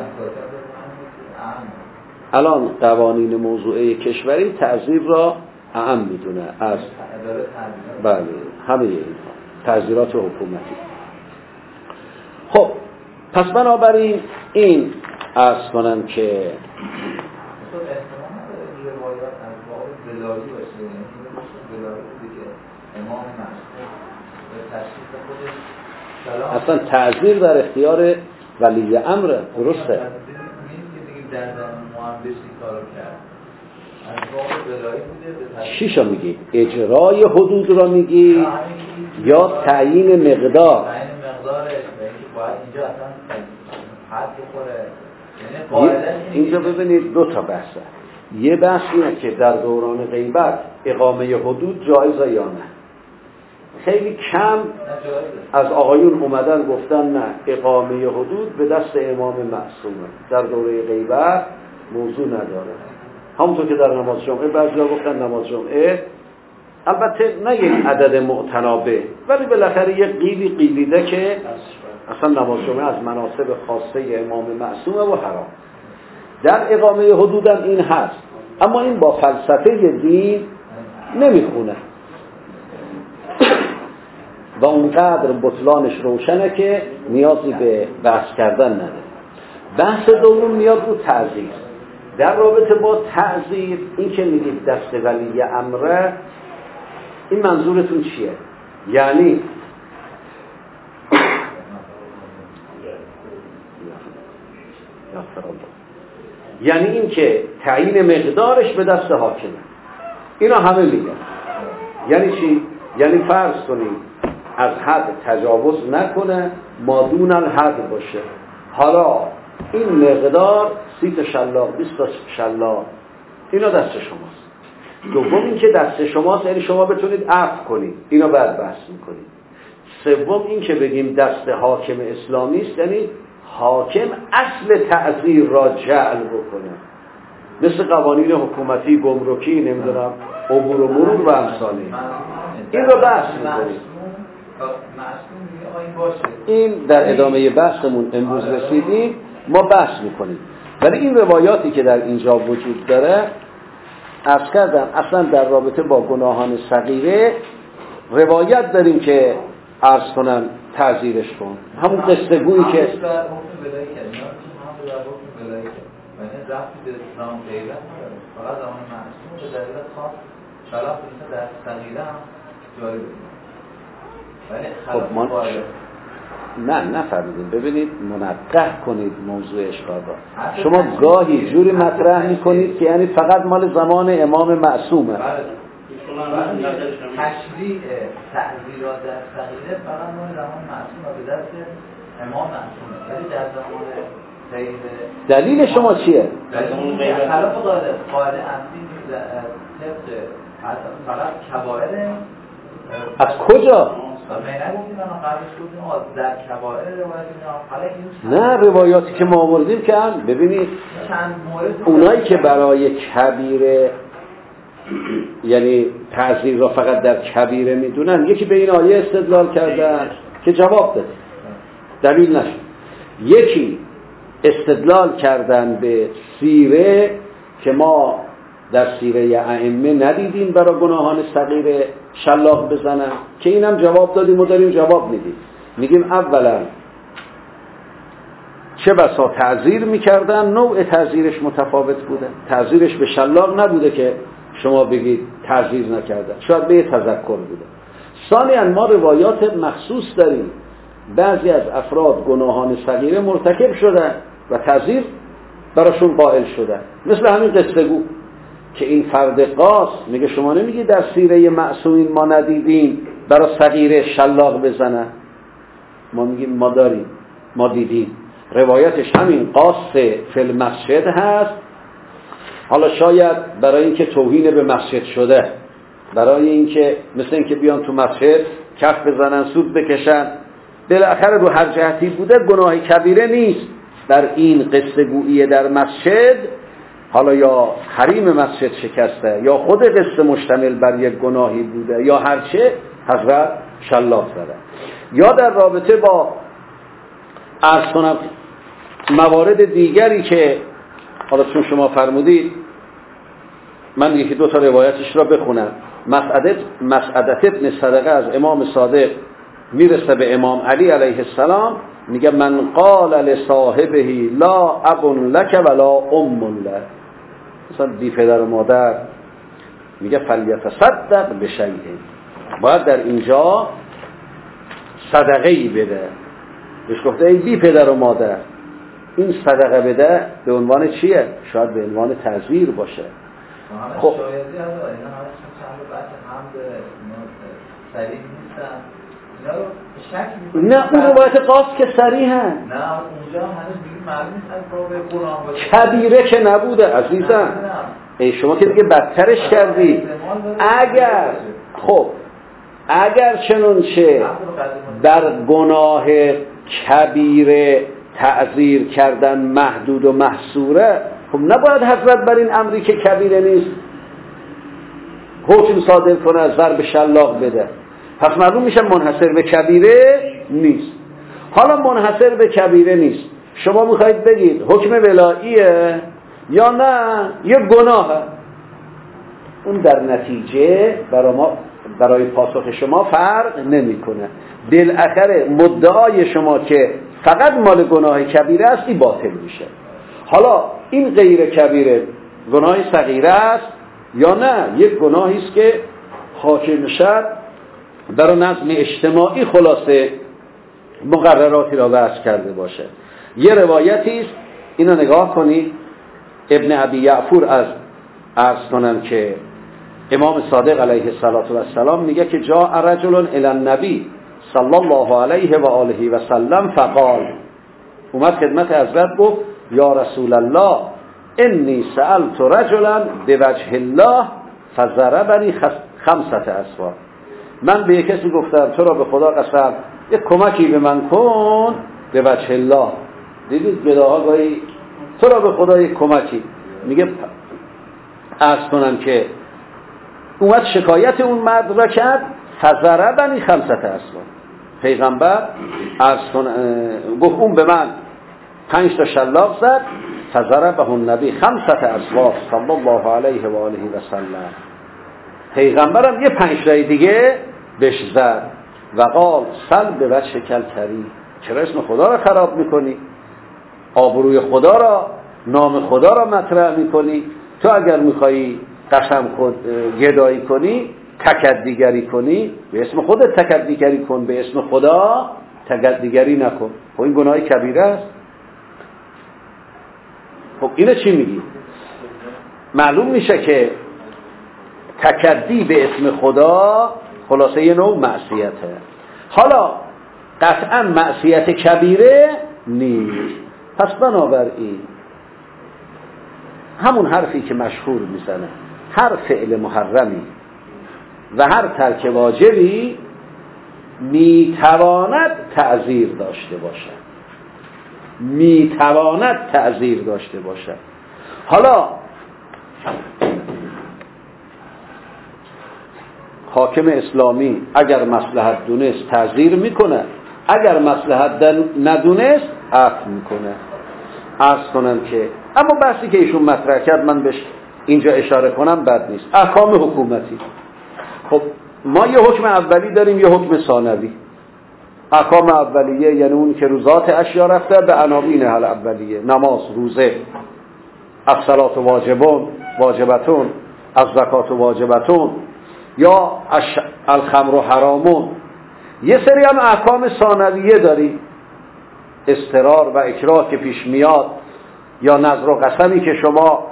Speaker 1: الان قوانین موضوعه کشوری تعزیر را اعم میدونه از بله همه اینها تعزیرات حکومتی. خب پس بنابراین این عرض کنم که اصلا تعزیر در اختیار ولی امر درسته. چیشو میگی؟ اجرای حدود را میگی یا تعیین مقدار؟
Speaker 3: تعیین مقدارش باید اینجا اصلا حد بخوره.
Speaker 1: اینجا ببینید دو تا بحثه. یه بحث اینه که در دوران غیبت اقامه حدود جایزه یا نه. خیلی کم از آقایون اومدن گفتن نه اقامه حدود به دست امام معصومه، در دوره غیبت موضوع نداره. همونطور که در نماز جمعه بعضیا گفتن نماز جمعه البته نه یک عدد معتنابه، ولی بالاخره یک قیلیده که اصلا نماز جمعه از مناسب خاصه امام معصومه و حرام. در اقامه حدودم این هست، اما این با فلسفه دین نمیخونه و اونقدر بطلانش روشنه که نیازی به بحث کردن نداره. بحث دوم میاد رو تعزیر. در رابطه با تعزیر این که میگید دست ولی امره، این منظورتون چیه؟ یعنی این که تعیین مقدارش به دست حاکمه. اینا همه میگن. یعنی چی؟ یعنی فرض کنید از حد تجاوز نکنه، ما دون الحد باشه. حالا این مقدار 30 تا شلاق 20 تا شلاق اینا دست شماست. دوم این که دست شماست یعنی شما بتونید عفو کنید، اینا بعد بحث میکنید. سوم این که بگیم دست حاکم اسلامی است یعنی حاکم اصل تعزیر را جعل بکنه، مثل قوانین حکومتی، گمرکی، نمیدونم عبور و مرور و امثالی. این رو بحث میکنید. این در ادامه بحثمون امروز رسیدیم، ما بحث میکنیم. ولی این روایاتی که در اینجا وجود داره عرض کردم اصلا در رابطه با گناهان صغیره روایت داریم که عرض کنن تعزیرش کن. همون قصه گویی که خب ما نفهمیدیم. ببینید منقح کنید موضوع اشکال را. شما گاهی جوری مطرح میکنید که یعنی فقط مال زمان امام معصومه.
Speaker 3: تشریع تعزیرات در صغیره فقط مال زمان معصومه، به دست امام معصومه. ولی در زمان غیبه
Speaker 1: دلیل شما چیه؟
Speaker 3: خلاف قاعده اصلی فقط کبائر.
Speaker 1: از کجا؟ نه روایاتی که ما آوردیم که هم ببینید اونایی که برای کبیره یعنی تعزیر را فقط در کبیره میدونن، یکی به این آیه استدلال کردن که جواب داده دلیل نشد، یکی استدلال کردن به سیره که ما در سیره ائمه ندیدیم برای گناهان صغیره شلاق بزنن، که اینم جواب دادیم و داریم جواب میدیم. میگیم اولا چه بسا تعزیر میکردن، نوع تعزیرش متفاوت بوده، تعزیرش به شلاق نبوده که شما بگید تعزیر نکردن، شاید به تذکر بوده. ثانیاً ما روایات مخصوص داریم بعضی از افراد گناهان صغیره مرتکب شدن و تعزیر براشون قائل شدن. مثل همین قصه گو که این فرد قاس میگه شما نمیگی در سیره معصومین ما ندیدیم برای صغیره شلاق بزنن؟ ما میگیم ما داریم، ما دیدیم. روایتش همین قاس فی المسجد هست. حالا شاید برای اینکه توهین به مسجد شده، برای اینکه مثل اینکه بیان تو مسجد کف بزنن سود بکشن، بالاخره رو هر جهتی بوده گناه کبیره نیست در این قصه گویی در مسجد. حالا یا حریم مسجد شکسته یا خود قصه مشتمل بر یک گناهی بوده یا هرچه، حضرت شلاق زدن. یا در رابطه با عرض کنم موارد دیگری که حالا چون شما فرمودید من یکی دو تا روایتش را بخونم. مسعدت ابن صدقه از امام صادق میرسه به امام علی علیه السلام، میگه من قال لصاحبه لا اب لک ولا ام لک، مثلا بی پدر و مادر، میگه فلیتصدق بشیء، باید در اینجا صدقه‌ای بده. بهش گفته ای بی پدر و مادر، این صدقه بده به عنوان چیه؟ شاید به عنوان تعزیر باشه.
Speaker 3: خب شایدی ها اینا همشون چند بحث حمد صریح نیستن، اینا رو شک می‌کنن.
Speaker 1: نه اون روایت قاس که صریحه.
Speaker 3: نه اونجا هنوز میگیم معلوم نیست از باب قرآن باشه.
Speaker 1: کبیره که نبوده عزیزم. ای شما که دیگه بدترش کردی. اگر چنانچه در گناه کبیره تعزیر کردن محدود و محصوره، خب نباید حضرت بر این امری که کبیره نیست حکم صادر کنه، ضرب شلاق بده. پس معلوم میشه منحصر به کبیره نیست. حالا منحصر به کبیره نیست، شما میخواید بگید حکم ولاییه یا نه یه گناهه، اون در نتیجه برای پاسخ شما فرق نمیکنه. بالاخره مدعای شما که فقط مال گناه کبیره است این باطل میشه. حالا این غیر کبیره گناه صغیره است یا نه یک گناهی است که حاکم شد برای نظم اجتماعی خلاصه مقرراتی را وضع کرده باشه. یه روایتی است، اینو نگاه کنید، ابن ابی یعفور از عرض کنم که امام صادق علیه السلام میگه که جاء رجل الی النبی صلی الله علیه و آله و سلم فقال، اومد خدمت حضرت گفت یا رسول الله انی سألت رجلا بوجه الله فضربنی 5 اسوار، من به یک کسی گفتم تو را به خدا قسم یک کمکی به من کن به وجه الله. دیدید گداها گاهی تو را به خدا یک کمکی، میگه عرض کنم که اومد شکایت اون مرد را کرد، فضربنی 5 اسوار، پیغمبر عرض گفت اون به من 5 تا شلاق زد، فضربه النبی 5 اسوار صلی الله علیه و آله و سلم، پیغمبرم یه 5 تای دیگه بهش زد و قال سل به وجه کل کریم، چرا اسم خدا را خراب میکنی؟ آبروی خدا را، نام خدا را مطرح میکنی؟ تو اگر میخوایی قسم گدایی کنی، تکدیگری کنی، به اسم خودت تکدیگری کن، به اسم خدا تکدیگری نکن. خب این گناه کبیره است. خب اینو چی میگی؟ معلوم میشه که تکدی به اسم خدا خلاصه یه نوع معصیته. حالا قطعا معصیت کبیره نیست. پس بنابراین همون حرفی که مشهور میزنه، هر فعل محرمی و هر ترک واجبی میتواند تعزیر داشته باشد، میتواند تعزیر داشته باشد. حالا حاکم اسلامی اگر مصلحت دونست تعزیر میکنه، اگر مصلحت ندونست عفو میکنه. عرض کنم که اما بحثی که ایشون مطرح کرد من بهش اینجا اشاره کنم بد نیست. احکام حکومتی، خب ما یه حکم اولی داریم یه حکم ثانوی. احکام اولیه یعنی اون که روزات اشیا رفته به عناوین حال اولیه، نماز، روزه، الصلاة واجبتون، الزکات واجبتون، یا الخمر حرامون. یه سری هم احکام ثانویه داریم، اضطرار و اکراه که پیش میاد یا نذر و قسمی که شما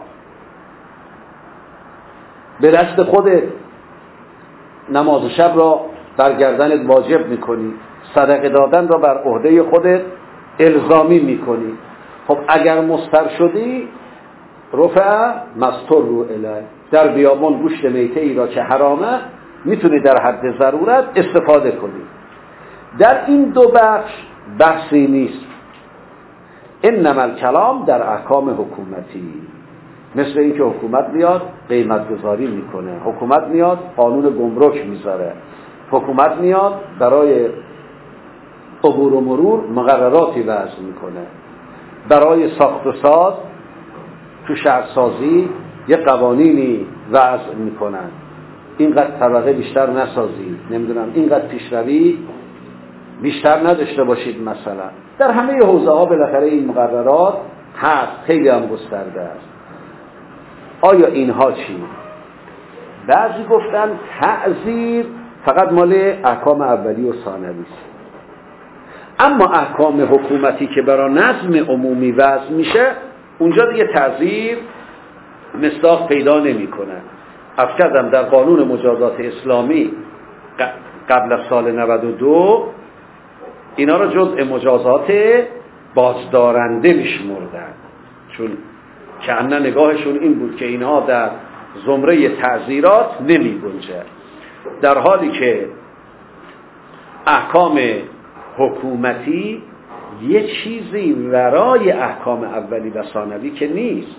Speaker 1: به دست خودت نماز شب را بر گردنت واجب میکنی، صدقه دادن را بر عهده خودت الزامی میکنی. خب اگر مضطر شدی رفع مستور رو الی، در بیابان گوشت میته ای را که حرامه میتونی در حد ضرورت استفاده کنی. در این دو بخش بحثی نیست. انما الکلام در احکام حکومتی، مثل اینکه حکومت میاد قیمت گذاری میکنه، حکومت میاد قانون گمرک میذاره، حکومت میاد برای عبور و مرور مقرراتی وضع میکنه، برای ساخت و ساز تو شهرسازی یه قوانینی وضع میکنن، اینقدر طبقه بیشتر نسازید، نمیدونم اینقدر پیشروی بیشتر نداشته باشید. مثلا در همه حوزه ها بالاخره این مقررات هست، خیلی هم گسترده است. آیا اینها چی؟ بعضی گفتن تعزیر فقط مال احکام اولی و ثانوی است، اما احکام حکومتی که برای نظم عمومی وضع میشه اونجا دیگه تعزیر مصداق پیدا نمیکنه. افکردم در قانون مجازات اسلامی قبل از سال 92 اینا را جزء مجازات بازدارنده میشمردن، چون کأنه نگاهشون این بود که اینها در زمره تعزیرات نمی گنجه، در حالی که احکام حکومتی یه چیزی ورای احکام اولی و ثانوی که نیست.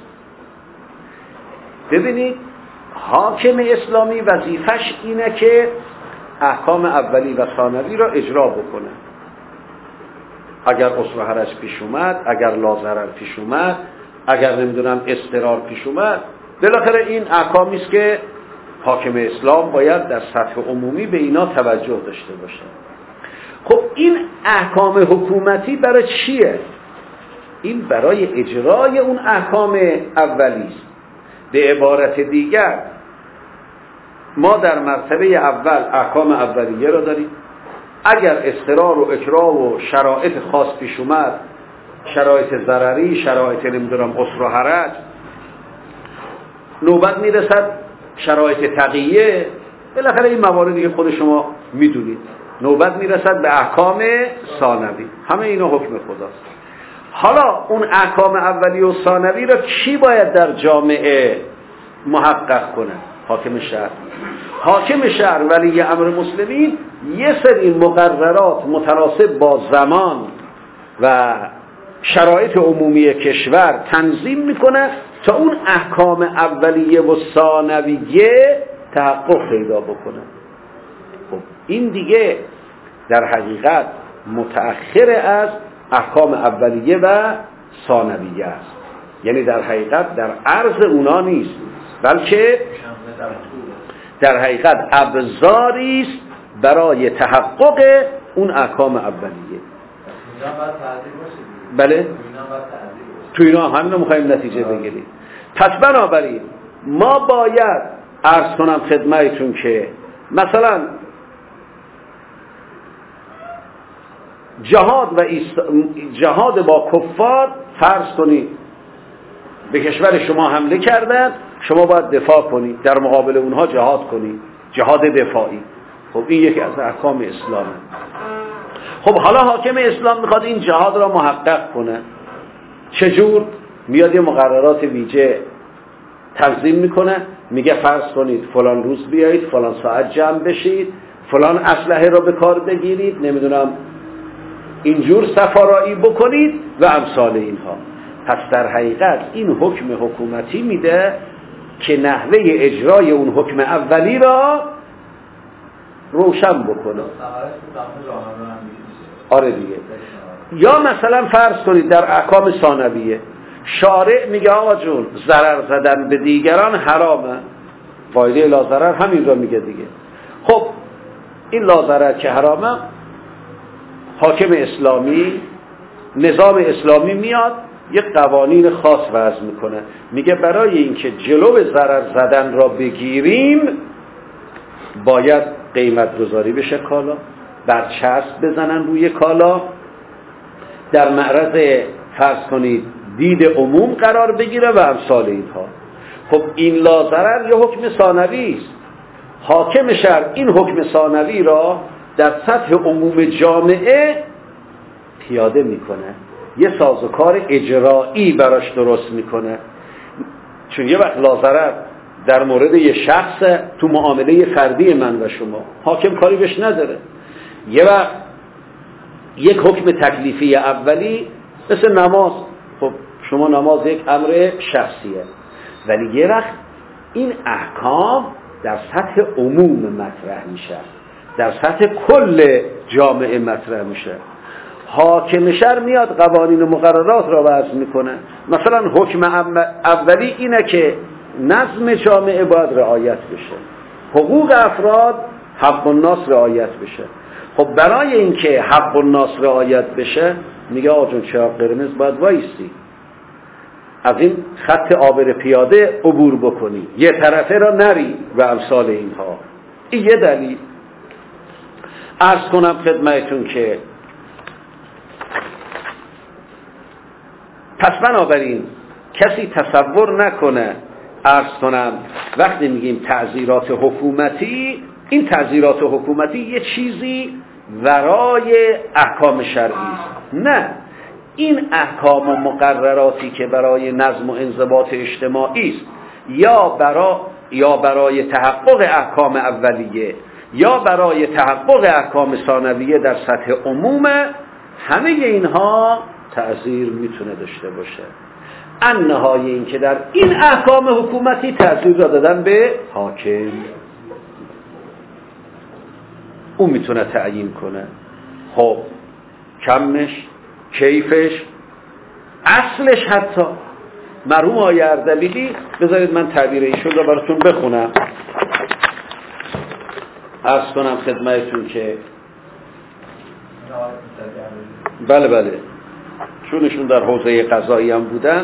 Speaker 1: ببینید حاکم اسلامی وظیفش اینه که احکام اولی و ثانوی را اجرا بکنه. اگر عسر و حرج پیش اومد، اگر لاضرر پیش اومد، اگر نمیدونم اضطرار پیش اومد، بالاخره این احکامی است که حاکم اسلام باید در سطح عمومی به اینا توجه داشته باشه. خب این احکام حکومتی برای چیه؟ این برای اجرای اون احکام اولی است. به عبارت دیگر ما در مرتبه اول احکام اولیه را داریم، اگر اضطرار و اکراه و شرایط خاص پیش اومد، شرایط ضرری، شرایط نمیدونم عسر و حرج، نوبت میرسد شرایط تقیه، بالاخره این مواردی که خود شما میدونید، نوبت میرسد به احکام ثانوی. همه اینا حکم خداست. حالا اون احکام اولی و ثانوی را کی باید در جامعه محقق کنه؟ حاکم شهر. حاکم شهر ولی امر مسلمین یه سری مقررات متناسب با زمان و شرایط عمومی کشور تنظیم میکنه تا اون احکام اولیه و ثانویه تحقق پیدا بکنه. خب این دیگه در حقیقت متأخر از احکام اولیه و ثانویه است، یعنی در حقیقت در عرض اونا نیست، بلکه در حقیقت ابزاری است برای تحقق اون احکام اولیه. بله؟ تو اینا همین رو میخواییم نتیجه بگیریم. پس بنابراین ما باید عرض کنم خدمتتون که مثلا جهاد با کفار فرض کنید به کشور شما حمله کردن، شما باید دفاع کنید، در مقابل اونها جهاد کنید، جهاد دفاعی. خب این یکی از احکام اسلامه. خب حالا حاکم اسلام میخواد این جهاد را محقق کنه، چجور؟ میاد یه مقررات ویژه تنظیم میکنه، میگه فرض کنید فلان روز بیایید، فلان ساعت جمع بشید، فلان اسلحه را به کار بگیرید، نمیدونم اینجور سفارایی بکنید و امثال اینها. پس در حقیقت این حکم حکومتی میده که نحوه اجرای اون حکم اولی را روشن بکنه. آره دیگه. یا مثلا فرض کنید در احکام ثانویه شارع میگه آقا جون ضرر زدن به دیگران حرامه، قاعده لا ضرر همین را میگه دیگه. خب این لا ضرر که حرامه، حاکم اسلامی، نظام اسلامی میاد یک قوانین خاص وضع میکنه، میگه برای اینکه جلو ضرر زدن را بگیریم باید قیمت گذاری بشه کالا، برچسب بزنن روی کالا، در معرض فرض کنید دید عموم قرار بگیره و امثال اینها. خب این لا ضرر یه حکم ثانوی است. حاکم شرع این حکم ثانوی را در سطح عموم جامعه پیاده میکنه، یه سازوکار اجرایی براش درست میکنه. چون یه وقت لا ضرر در مورد یه شخص تو معامله فردی من و شما، حاکم کاری بهش نداره. یه وقت یک حکم تکلیفی اولی مثل نماز، خب شما نماز یک امر شخصیه، ولی یه وقت این احکام در سطح عموم مطرح میشه، در سطح کل جامعه مطرح میشه. حاکم شرع میاد قوانین و مقررات را وضع میکنه. مثلا حکم اولی اینه که نظم جامعه باید رعایت بشه، حقوق افراد، حق الناس رعایت بشه. خب برای اینکه حق الناس رعایت بشه میگه آقا جون چراغ قرمز باید وایسی، از این خط عابر پیاده عبور بکنی، یه طرفه را نری و امثال اینها. این یه دلیل. عرض کنم خدمتتون که پس بنابراین کسی تصور نکنه، عرض کنم وقتی میگیم تعزیرات حکومتی، این تعزیرات حکومتی یه چیزی ورای احکام شرعی است. نه، این احکام و مقرراتی که برای نظم و انضباط اجتماعی است، یا برای تحقق احکام اولیه یا برای تحقق احکام ثانویه در سطح عموم، همه اینها تأثیر میتونه داشته باشه. انهای این که در این احکام حکومتی تأثیر را دادن به حاکم، اون میتونه تعیین کنه. خب کمش، کیفش، اصلش، حتی مرحوم آقای اردبیلی، بذارید من تعبیر ایشون رو براتون بخونم. عرض کنم خدمتتون که بله چونشون در حوزه قضایی هم بودن.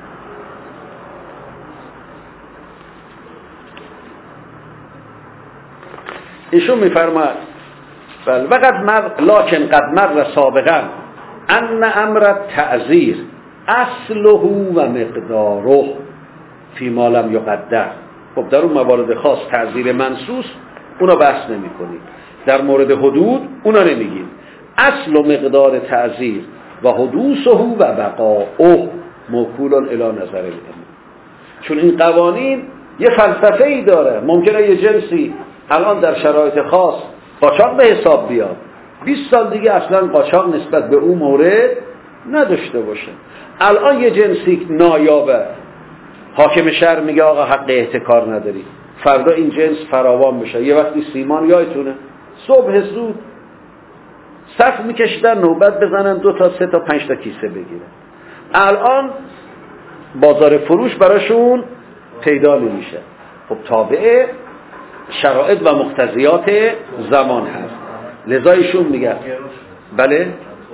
Speaker 1: ایشون میفرماید بله لکن قد مر سابقا ان امر تعزیر اصله و مقداره فیما لم یقدر. خب در اون موارد خاص تعزیر منصوص اونا بحث نمی کنیم، در مورد حدود اونا نمیگیم. اصل و مقدار تعزیر و حدوثه و بقاؤه موکول الی نظر العلم. چون این قوانین یه فلسفه ای داره. ممکنه یه جنسی الان در شرایط خاص قاچاق به حساب بیاد، 20 سال دیگه اصلا قاچاق نسبت به اون مورد نداشته باشه. الان یه جنسی نایابه، حاکم شهر میگه آقا حق احتکار نداری، فردا این جنس فراوان بشه. یه وقتی سیمان یادتونه صبح زود صف میکشیدن نوبت بزنن 2 تا 3 تا 5 تا کیسه بگیرن. الان بازار فروش براشون پیدا نمیشه. خب تابع شرایط و مقتضیات زمان هست. لذا ایشون میگه بله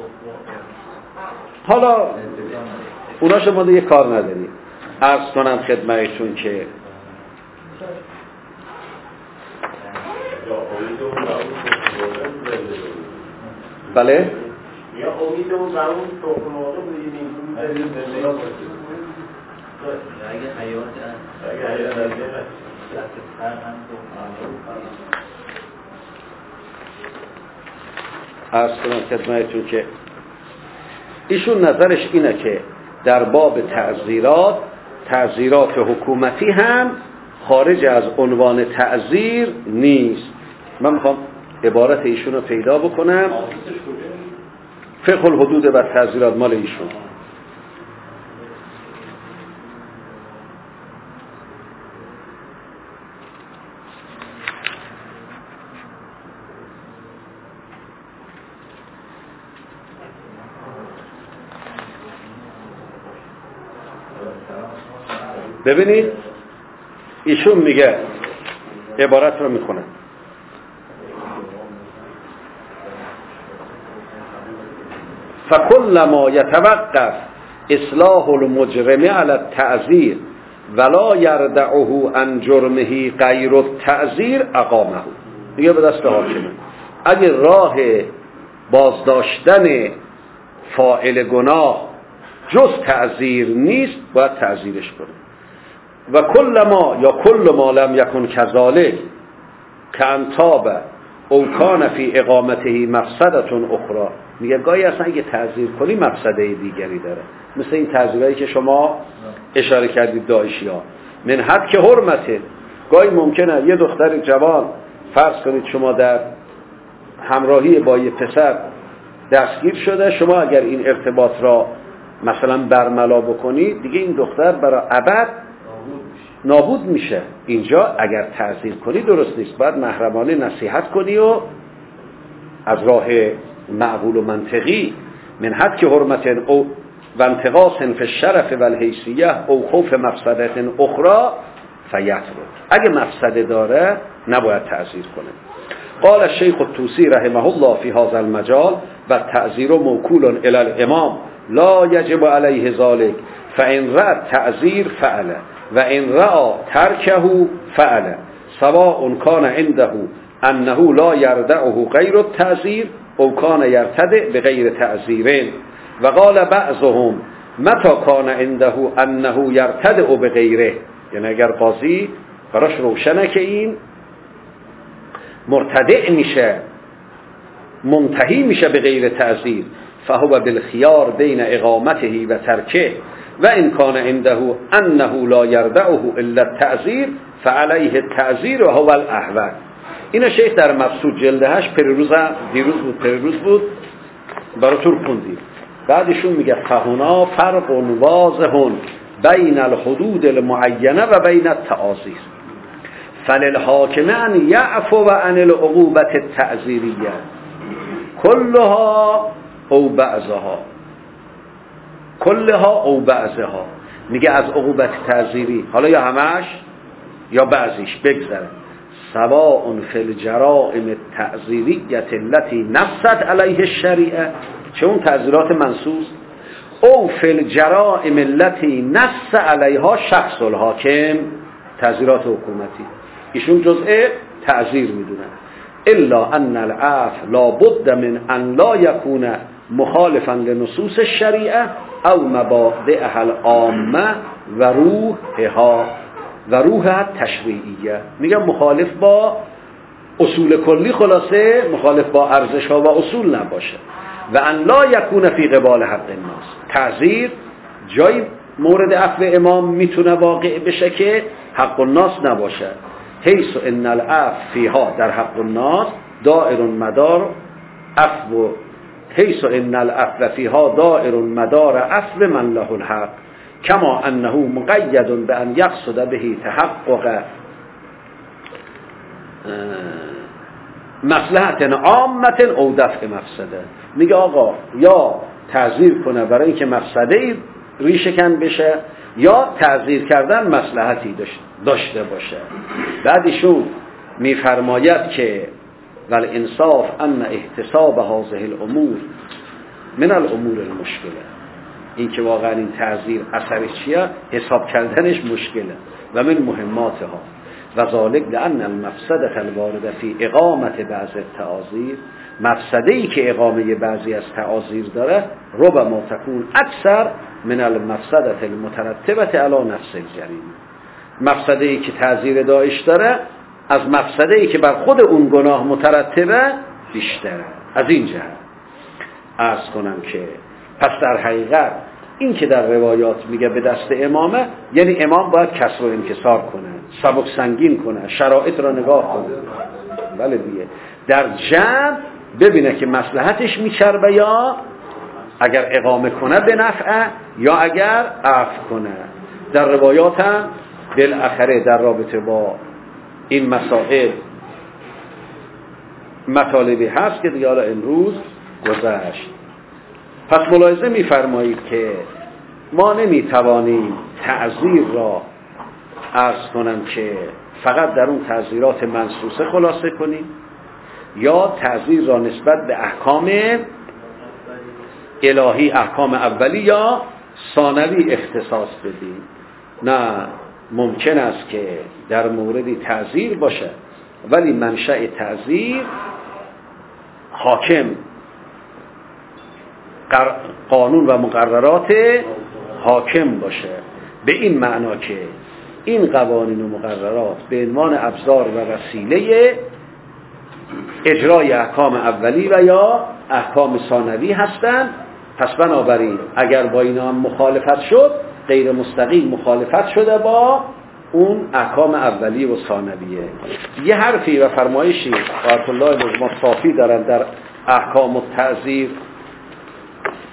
Speaker 1: حالا اونا شما دیگه کار نداری. عرض کنم خدمتتون که بله
Speaker 4: یا امیدمون برای اون تخم‌مرغ بودیم
Speaker 2: اگه حیات
Speaker 1: عرض کنم خدمتتون که ایشون نظرش اینه که در باب تعزیرات حکومتی هم خارج از عنوان تعزیر نیست. من میخوام عبارت ایشون رو پیدا بکنم. فقه الحدود و تعزیرات مال ایشون. ببینید ایشون میگه، عبارت رو میخونم: فکل ما یتوقف اصلاح المجرم علی التعزیر ولا یردعه عن جرمه غیر التعزیر اقامه. دیگه به دست حاکمه. اگه راه بازداشتن فاعل گناه جز تعذیر نیست باید تعذیرش کنه. و کل ما لم یکن کذالک کان تاب او کان فی اقامته مفسده اخرى. میگه گاهی اصلا اگه تعذیر کنی مفسده دیگری داره، مثل این تعذیرایی که شما اشاره کردید داعشی‌ها. من حد که حرمته، گاهی ممکنه یه دختر جوان فرض کنید شما در همراهی با یه پسر دستگیر شده، شما اگر این ارتباط را مثلا برملا بکنید دیگه این دختر برای ابد نابود میشه. اینجا اگر تعذیر کنی درست نیست، باید محرمانه نصیحت کنی و از راه معقول و منطقی من حد که حرمت او و انتقاص فی الشرف و الحیثیه او خوف مفسده اخرى فیترک. اگه مفسده داره نباید تعذیر کنه. قال الشیخ الطوسی رحمه الله فی هذا المجال و التعذیر موکول الی الامام لا یجب علیه ذلك فان رأى التعذیر فعله و ان رأى ترکه فعله سواء کان عنده انه لا یردعه غیر التعذیر او کان یرتدع بغیر تعذیر. و قال بعضهم متى کان عنده انه یرتدع بغیره، یعنی اگر قاضی براش روشنه که این مرتدع میشه، منتهی میشه به غیر تعذیر، فهو بالخيار بین اقامته و ترکه و ان کان عنده انه لا یردعه الا التعذیر فعليه التعذیر و هو الاحوط. اینو شیخ در مبسوط جلد 8 دیروز بود براتون خوندیم. بعدشون میگه فهنا فرق واضح بین الحدود المعینه و بین التعازیر فللحاکم ان یعفو عن العقوبة التعزیریه کلها او بعضها. میگه از عقوبت تعزیری حالا یا همش یا بعضیش بگذره، سواء فی الجرائم التعزیریه التي نصت علیه الشریعه، چه اون تعزیرات منصوص، او فی الجرائم التي نص علیها شخص الحاکم، تعزیرات حکومتی ایشون جزء تعزیر میدونن. الا ان العفو لا بد من ان لا يكون مخالفا لنصوص الشریعه او مبادئها العامه و روحها تشریعیه. میگم مخالف با اصول کلی، خلاصه مخالف با ارزش ها و اصول نباشه. و ان لا یکون فی قبال حق الناس، تعذیر جای مورد عفو امام میتونه واقع بشه که حق الناس نباشه. حیث ان العفو فیها در حق الناس دائر مدار عفو، حیث ان العفو فیها دائر مدار عفو من له الحق کما انه مقید بان یقصد به تحقق مصلحت عامه او دفع مفسده. میگه آقا یا تعذیر کنه برای اینکه مفسده ریشه‌کن بشه یا تعذیر کردن مصلحتی داشته باشه. بعدشون میفرماید که والانصاف ان احتساب هذه الامور من الامور المشکله، این که واقعا این تعذیر اثرش چیه، حساب کردنش مشکله و من مهماتها و ذالک لان المفسده الوارده فی اقامت بعض التعازیر، مفسده‌ای که اقامه بعضی از تعازیر داره ربما تكون اکثر من المفسده المترتبه علی نفس الجریمه، مفسده‌ای که تعزیر داعش داره از مفسده‌ای که بر خود اون گناه مترتبه بیشتره. از این جهت عرض کنم که پس در حقیقت این که در روایات میگه به دست امامه، یعنی امام باید کسر و انکسار کنه، سبک سنگین کنه، شرایط را نگاه کنه، ولی دیگه در جمع ببینه که مصلحتش میچربه، یا اگر اقامه کنه به نفعه یا اگر عفو کنه. در روایات هم بالاخره در رابطه با این مسائل مطالبی هست که دیگه حالا امروز گذشت. پس ملاحظه می‌فرمایید که ما نمی‌توانیم تعزیر را عرض کنم که فقط در اون تعزیرات منصوصه خلاصه کنیم یا تعزیر را نسبت به احکام الهی، احکام اولی یا ثانوی اختصاص بدیم. نه، ممکن است که در موردی تعزیر باشه ولی منشأ تعزیر حاکم قانون و مقررات حاکم باشه، به این معنا که این قوانین و مقررات به عنوان ابزار و وسیله اجرای احکام اولی و یا احکام ثانوی هستند. پس بنابراین اگر با اینا هم مخالفت شد، غیر مستقیم مخالفت شده با اون احکام اولی و ثانویه. یه حرفی و فرمایشی آیت الله لزما صافی دارن در احکام التعزیر،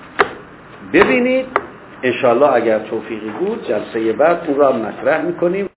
Speaker 1: ببینید انشاءالله اگر توفیقی بود جلسه بعد اون را مطرح میکنیم.